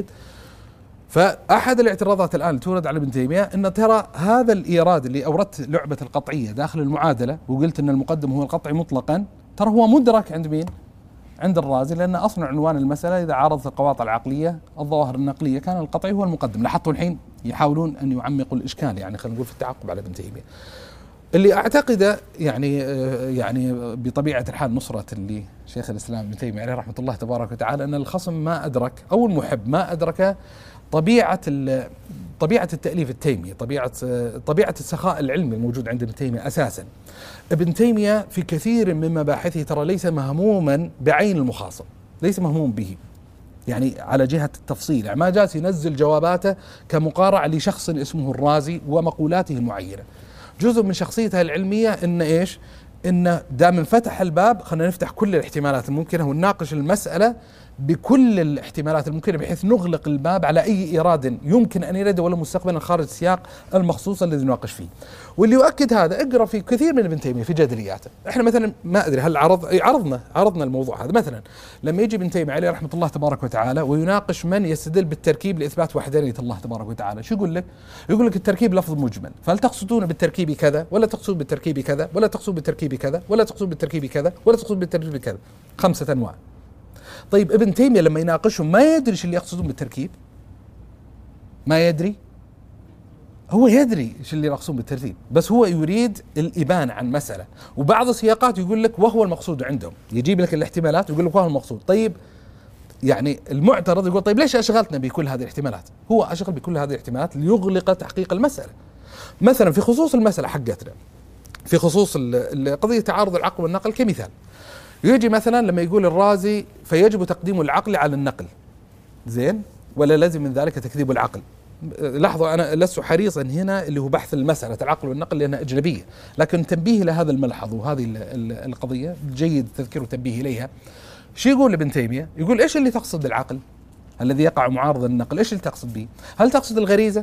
فأحد الاعتراضات الآن تورد على ابن تيمية أن ترى هذا الإيراد اللي أوردت لعبة القطعية داخل المعادلة وقلت أن المقدم هو القطعي مطلقا، ترى هو مدرك عند مين؟ عند الرازي، لأن أصلا عنوان المسألة إذا عارضت القواطع العقلية الظواهر النقلية كان القطعي هو المقدم. لاحظتوا الحين يحاولون أن يعمقوا الإشكال، يعني خلينا نقول في التعقب على ابن تيمية. اللي أعتقد يعني بطبيعة الحال نصرة اللي شيخ الإسلام ابن تيمية عليه رحمة الله تبارك وتعالى أن الخصم ما أدرك أو المحب ما أدرك طبيعة التأليف التيمي، طبيعة السخاء العلمي الموجود عند ابن تيمية أساسا. ابن تيمية في كثير من مباحثه ترى ليس مهموما بعين المخاصم، ليس مهموم به، يعني على جهة التفصيل، يعني ما جالس ينزل جواباته كمقارعة لشخص اسمه الرازي ومقولاته المعينة. جزء من شخصيته العلمية إن إيش؟ إن دام فتح الباب خلينا نفتح كل الاحتمالات الممكنة ونناقش المسألة بكل الاحتمالات الممكنة، بحيث نغلق الباب على أي إيراد يمكن أن يرد ولا مستقبلا خارج السياق المخصوص الذي نناقش فيه. واللي يؤكد هذا اقرأ في كثير من ابن تيمية في جدلياته. احنا مثلا ما أدري هل عرضنا الموضوع هذا، مثلا لما يجي ابن تيمية عليه رحمة الله تبارك وتعالى ويناقش من يستدل بالتركيب لإثبات وحدانية الله تبارك وتعالى، شو يقول لك؟ يقول لك التركيب لفظ مجمل، فهل تقصدون بالتركيب كذا ولا تقصد بالتركيب كذا ولا تقصد بالتركيب كذا ولا تقصد بالتركيب كذا ولا تقصد بالتركيب كذا؟ 5 أنواع. طيب ابن تيمية لما يناقشهم ما يدري ايش اللي يقصدون بالتركيب، ما يدري، هو يدري ايش اللي يقصدون بالترتيب، بس هو يريد الإبانة عن مسألة. وبعض السياقات يقول لك وهو المقصود عندهم، يجيب لك الاحتمالات ويقول لك وهو المقصود. طيب يعني المعترض يقول طيب ليش أشغلتنا بكل هذه الاحتمالات؟ هو أشغل بكل هذه الاحتمالات ليغلق تحقيق المسألة. مثلا في خصوص المسألة حقتنا، في خصوص قضية تعارض العقل والنقل كمثال، يجي مثلا لما يقول الرازي فيجب تقديم العقل على النقل، زين، ولا لازم من ذلك تكذيب العقل. لاحظوا أنا لست حريصا هنا اللي هو بحث المسألة العقل والنقل لأنها أجنبية، لكن تنبيه لهذا الملحظ وهذه القضية جيد تذكير وتنبيه إليها. شو يقول ابن تيمية؟ يقول إيش اللي تقصد العقل الذي يقع معارض النقل؟ إيش اللي تقصد به؟ هل تقصد الغريزة؟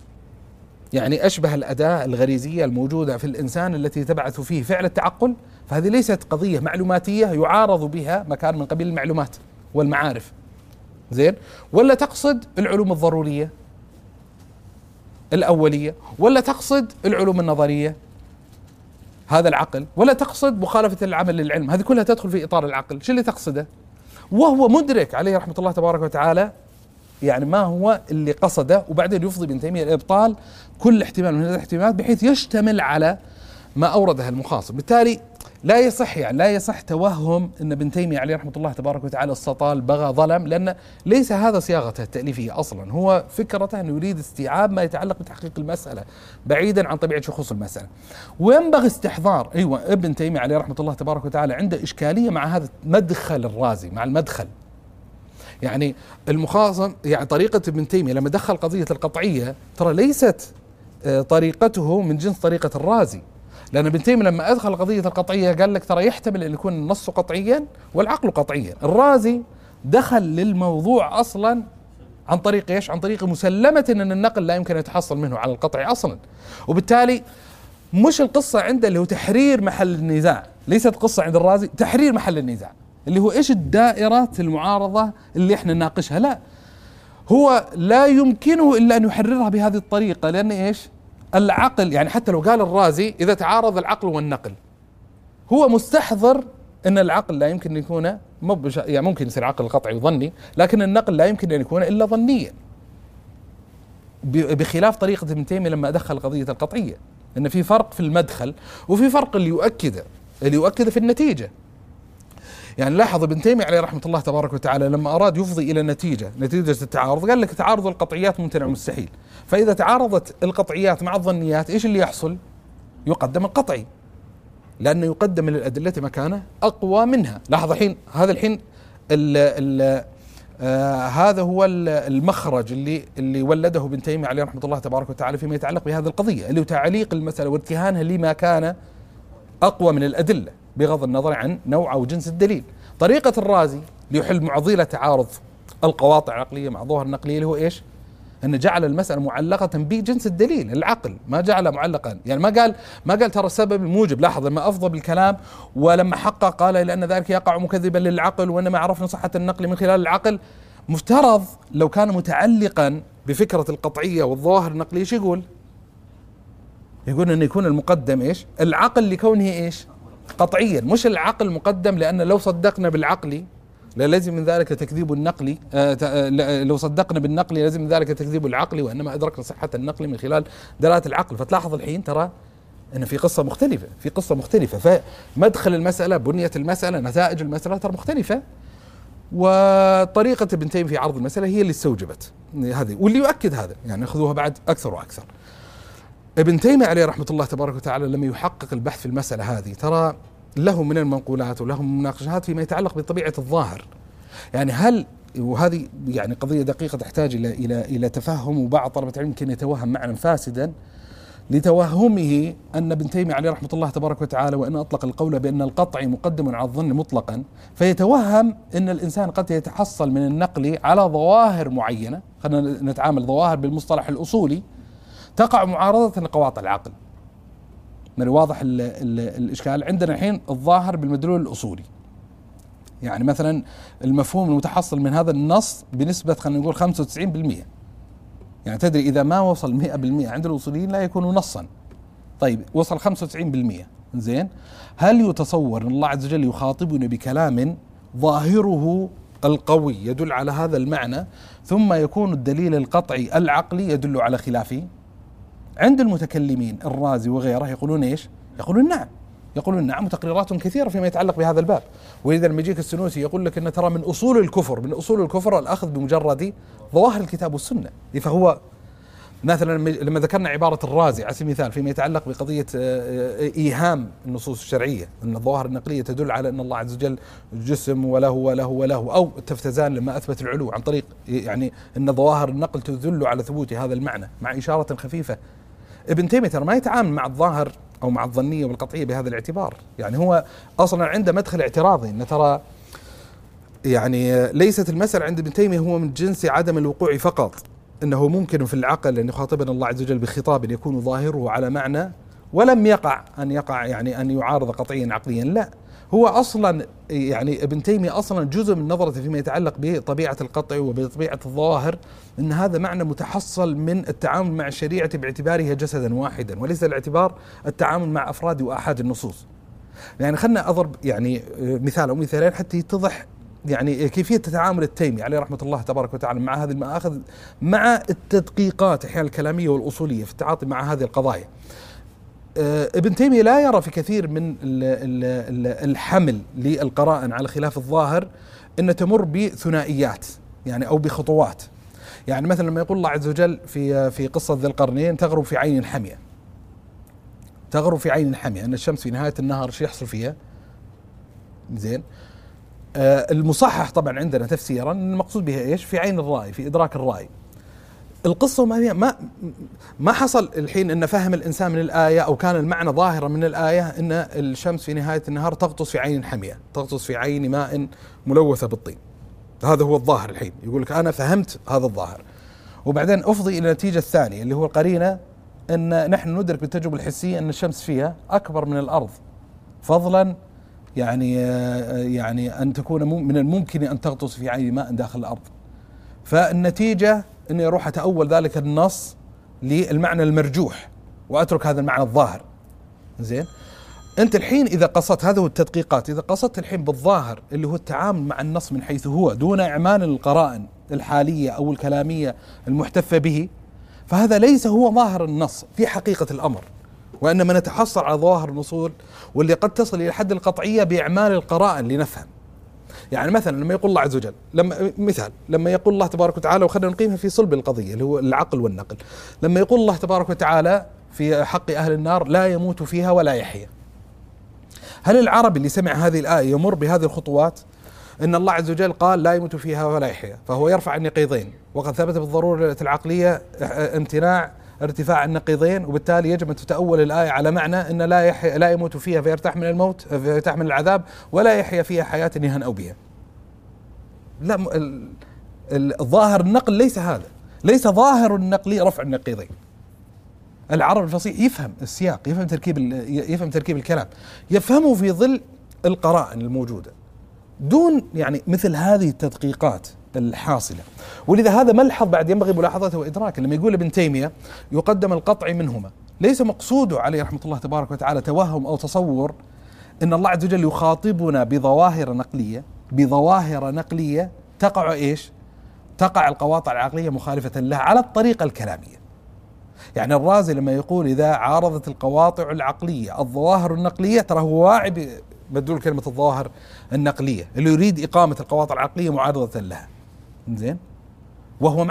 يعني أشبه الأداة الغريزية الموجودة في الإنسان التي تبعث فيه فعل التعقل، فهذه ليست قضية معلوماتية يعارض بها مكان من قبيل المعلومات والمعارف، زين؟ ولا تقصد العلوم الضرورية الأولية، ولا تقصد العلوم النظرية هذا العقل، ولا تقصد مخالفة العمل للعلم، هذه كلها تدخل في إطار العقل. شو اللي تقصده؟ وهو مدرك عليه رحمة الله تبارك وتعالى يعني ما هو اللي قصده، وبعدين يفضي ابن تيمية لإبطال كل احتمال من هذه الاحتمالات بحيث يشتمل على ما أورده المخاصم. بالتالي لا يصح توهم أن ابن تيمية عليه رحمة الله تبارك وتعالى استطال بغى ظلم، لأن ليس هذا صياغته التأليفية أصلا. هو فكرته أنه يريد استيعاب ما يتعلق بتحقيق المسألة بعيدا عن طبيعة شخوص المسألة. وينبغي استحضار ابن تيمية عليه رحمة الله تبارك وتعالى عنده إشكالية مع هذا مدخل الرازي، مع المدخل. يعني المخاصم، يعني طريقة ابن تيمية لما دخل قضية القطعية ترى ليست طريقته من جنس طريقة الرازي، لأن ابن تيمية لما أدخل قضية القطعية قال لك ترى يحتمل أن يكون النص قطعيا والعقل قطعيا. الرازي دخل للموضوع أصلا عن طريق إيش؟ عن طريق مسلمة أن النقل لا يمكن أن يتحصل منه على القطع أصلا، وبالتالي مش القصة عنده اللي هو تحرير محل النزاع، ليست قصة عند الرازي تحرير محل النزاع اللي هو إيش الدائرة المعارضة اللي إحنا نناقشها، لا، هو لا يمكنه إلا أن يحررها بهذه الطريقة، لأن إيش؟ العقل، يعني حتى لو قال الرازي إذا تعارض العقل والنقل، هو مستحضر أن العقل لا يمكن أن يكون يعني ممكن يصير عقل قطعي وظني، لكن النقل لا يمكن أن يكون إلا ظنيا، بخلاف طريقة ابن تيمية لما أدخل قضية القطعية، أن في فرق في المدخل وفي فرق اللي يؤكد في النتيجة. يعني لاحظ ابن تيمية عليه رحمة الله تبارك وتعالى لما أراد يفضي إلى نتيجة التعارض قال لك تعارض القطعيات ممتنع مستحيل، فإذا تعارضت القطعيات مع الظنيات إيش اللي يحصل؟ يقدم القطعي، لأنه يقدم للأدلة مكانه أقوى منها. لاحظ الحين هذا هو المخرج اللي ولده ابن تيمية عليه رحمة الله تبارك وتعالى فيما يتعلق بهذه القضية، اللي هو تعليق المسألة وارتهانها لما كان أقوى من الأدلة بغض النظر عن نوع أو جنس الدليل. طريقة الرازي ليحل معضلة تعارض القواطع العقلية مع ظواهر النقلية اللي هو إيش؟ أن جعل المسألة معلقة بجنس الدليل العقل، ما جعل معلقا، يعني ما قال ترى السبب الموجب. لاحظ لما أفضى بالكلام ولما حقق قال لأن ذلك يقع مكذبا للعقل وإنما عرفنا صحة النقل من خلال العقل. مفترض لو كان متعلقا بفكرة القطعية والظواهر النقلية شو يقول أن يكون المقدم إيش؟ العقل لكونه إيش؟ قطعيا، مش العقل مقدم، لأن لو صدقنا بالعقل لازم من ذلك تكذيب النقل، لو صدقنا بالنقل لازم من ذلك تكذيب العقل، وإنما أدركنا صحة النقل من خلال دلالة العقل. فتلاحظ الحين ترى أن في قصة مختلفة، فمدخل المسألة، بنية المسألة، نتائج المسألة ترى مختلفة. وطريقة ابن تيمية في عرض المسألة هي اللي استوجبت هذه، واللي يؤكد هذا يعني خذوها بعد أكثر وأكثر. ابن تيمية عليه رحمة الله تبارك وتعالى لما يحقق البحث في المسألة هذه ترى له من المنقولات وله من المناقشات فيما يتعلق بطبيعة الظاهر. يعني هل، وهذه يعني قضية دقيقة تحتاج إلى تفهم، وبعض طلبة العلم يمكن يتوهم معنى فاسدا لتوهمه أن ابن تيمية عليه رحمة الله تبارك وتعالى وإن أطلق القول بأن القطع مقدم على الظن مطلقا، فيتوهم أن الإنسان قد يتحصل من النقل على ظواهر معينة، خلينا نتعامل ظواهر بالمصطلح الأصولي، تقع معارضة لقواطع العقل. من واضح الإشكال عندنا الحين الظاهر بالمدلول الأصولي، يعني مثلا المفهوم المتحصل من هذا النص بنسبة خلينا نقول 95%، يعني تدري إذا ما وصل 100% عند الأصوليين لا يكون نصا. طيب وصل 95%، زين، هل يتصور أن الله عز وجل يخاطبنا بكلام ظاهره القوي يدل على هذا المعنى ثم يكون الدليل القطعي العقلي يدل على خلافه؟ عند المتكلمين الرازي وغيره يقولون إيش؟ يقولون نعم، وتقريرات كثيرة فيما يتعلق بهذا الباب. وإذا لما يجيك السنوسي يقول لك أن ترى من أصول الكفر الأخذ بمجرد ظواهر الكتاب والسنة. فهو مثلا لما ذكرنا عبارة الرازي على سبيل المثال فيما يتعلق بقضية إيهام النصوص الشرعية أن الظواهر النقلية تدل على أن الله عز وجل جسم وله، أو التفتزان لما أثبت العلو عن طريق يعني أن ظواهر النقل تدل على ثبوت هذا المعنى مع إشارة خفيفة. ابن تيمية ما يتعامل مع الظاهر أو مع الظنية والقطعية بهذا الاعتبار، يعني هو أصلا عنده مدخل اعتراضي أن ترى يعني ليست المسألة عند ابن تيمية هو من جنس عدم الوقوع فقط، أنه ممكن في العقل أن يخاطبنا الله عز وجل بخطاب يكون ظاهره على معنى ولم يقع يعني أن يعارض قطعيا عقليا، لا، هو أصلا يعني ابن تيمية أصلا جزء من نظرته فيما يتعلق بطبيعة القطع وبطبيعة الظواهر أن هذا معنى متحصل من التعامل مع الشريعة باعتبارها جسدا واحدا، وليس الاعتبار التعامل مع أفراد وآحاد النصوص. يعني خلنا أضرب يعني مثال أو مثالين حتى يتضح يعني كيفية تعامل التيمي عليه رحمة الله تبارك وتعالى مع هذه المآخذ، مع التدقيقات أحيانا الكلامية والأصولية في التعاطي مع هذه القضايا. ابن تيمية لا يرى في كثير من الحمل للقرائن على خلاف الظاهر أن تمر بثنائيات يعني أو بخطوات. يعني مثلا لما يقول الله عز وجل في قصة ذي القرنين تغرب في عين حمية، أن الشمس في نهاية النهار شو يحصل فيها؟ زين، المصحح طبعا عندنا تفسيرا المقصود بها ايش؟ في عين الرائي، في ادراك الرائي. القصه ما حصل الحين ان فهم الانسان من الايه او كان المعنى ظاهرا من الايه ان الشمس في نهايه النهار تغطس في عين حميه، تغطس في عين ماء ملوثه بالطين. هذا هو الظاهر الحين، يقول لك انا فهمت هذا الظاهر. وبعدين افضي الى النتيجه الثانيه اللي هو القرينه ان نحن ندرك بالتجربه الحسيه ان الشمس فيها اكبر من الارض، فضلا يعني أن تكون من الممكن أن تغطس في عين ماء داخل الأرض. فالنتيجة أني أروح أتأول ذلك النص للمعنى المرجوح وأترك هذا المعنى الظاهر. زين، أنت الحين إذا قصدت، هذا هو التدقيقات، إذا قصدت الحين بالظاهر اللي هو التعامل مع النص من حيث هو دون إعمال القرائن الحالية أو الكلامية المحتفة به، فهذا ليس هو ظاهر النص في حقيقة الأمر، وإنما نتحصل على ظواهر النصوص واللي قد تصل إلى حد القطعية بإعمال القرائن لنفهم. يعني مثلا لما يقول الله عز وجل، لما يقول الله تبارك وتعالى، وخلينا نقيمها في صلب القضية اللي هو العقل والنقل، لما يقول الله تبارك وتعالى في حق أهل النار لا يموت فيها ولا يحيا، هل العربي اللي سمع هذه الآية يمر بهذه الخطوات؟ إن الله عز وجل قال لا يموت فيها ولا يحيا، فهو يرفع النقيضين، وقد ثبت بالضرورة العقلية امتناع ارتفاع النقيضين، وبالتالي يجب أن تتأول الآية على معنى أن لا يموت فيها فيرتاح من الموت، فيرتاح من العذاب، ولا يحيا فيها حياة يهنأ بها. لا، الظاهر النقل ليس هذا، ليس ظاهر النقل رفع النقيضين. العرب الفصيح يفهم السياق، يفهم تركيب الكلام، يفهمه في ظل القرائن الموجودة دون يعني مثل هذه التدقيقات الحاصلة. ولذا هذا ملحظ بعد ينبغي ملاحظته وإدراكه. لما يقول ابن تيمية يقدم القطع منهما، ليس مقصوده عليه رحمة الله تبارك وتعالى توهم أو تصور أن الله عز وجل يخاطبنا بظواهر نقلية تقع إيش؟ تقع القواطع العقلية مخالفة لها على الطريقة الكلامية. يعني الرازي لما يقول إذا عارضت القواطع العقلية الظواهر النقلية، ترى هو واعي مدلول كلمة الظواهر النقلية اللي يريد إقامة القواطع العقلية معارضة لها. زين، وهو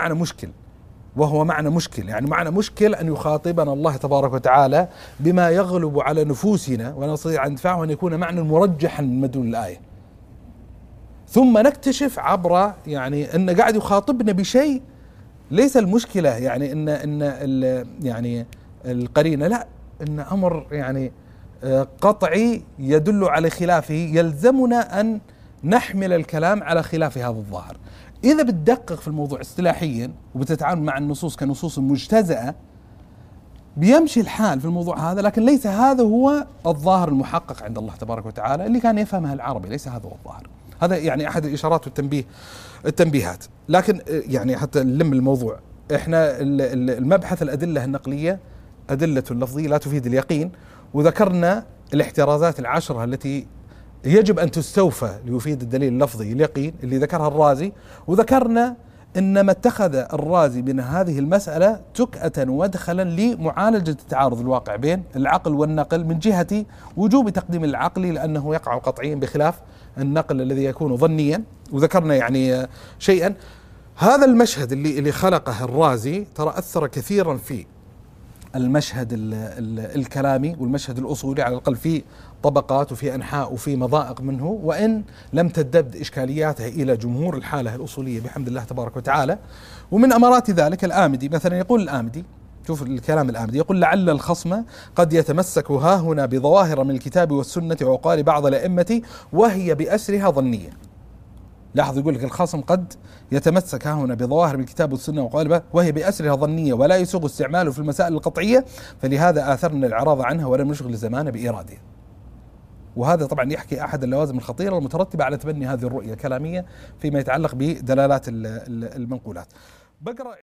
معنى مشكل، يعني معنى مشكل أن يخاطبنا الله تبارك وتعالى بما يغلب على نفوسنا ونستطيع أن ندفعه، أن يكون معنى مرجحا من مدلول الآية، ثم نكتشف عبر يعني أن قاعد يخاطبنا بشيء ليس المشكلة يعني يعني القرينة، لا، إن أمر يعني قطعي يدل على خلافه، يلزمنا أن نحمل الكلام على خلاف هذا الظاهر. إذا بتدقق في الموضوع اصطلاحيا وبتتعامل مع النصوص كنصوص مجتزأة بيمشي الحال في الموضوع هذا، لكن ليس هذا هو الظاهر المحقق عند الله تبارك وتعالى اللي كان يفهمها العربي، ليس هذا هو الظاهر. هذا يعني أحد الإشارات التنبيهات. لكن يعني حتى نلم الموضوع، احنا المبحث الأدلة النقلية أدلة لفظية لا تفيد اليقين، وذكرنا الاحترازات العشرة التي يجب أن تستوفى ليفيد الدليل اللفظي اليقين اللي ذكرها الرازي، وذكرنا إن ما اتخذ الرازي من هذه المسألة تكأة ومدخلا لمعالجة التعارض الواقع بين العقل والنقل، من جهة وجوب تقديم العقل لأنه يقع قطعيا بخلاف النقل الذي يكون ظنيا. وذكرنا يعني شيئا، هذا المشهد اللي خلقه الرازي ترى أثر كثيرا في المشهد الكلامي والمشهد الأصولي، على الأقل في طبقات وفي أنحاء وفي مضائق منه، وإن لم تدبد إشكالياتها إلى جمهور الحالة الأصولية بحمد الله تبارك وتعالى. ومن أمارات ذلك الآمدي مثلا يقول، الآمدي شوف الكلام الآمدي، يقول: لعل الخصم قد يتمسك هاهنا بظواهر من الكتاب والسنة وأقوال بعض الأئمة وهي بأسرها ظنية. لاحظ، يقول لك الخصم قد يتمسك هنا بظواهر من الكتاب والسنة وقال وهي بأسرها ظنية ولا يسوغ استعماله في المسائل القطعية، فلهذا آثرنا الإعراض عنها ولم نشغل الزمان بإرادها. وهذا طبعا يحكي أحد اللوازم الخطيرة المترتبة على تبني هذه الرؤية الكلامية فيما يتعلق بدلالات المنقولات. بقرأ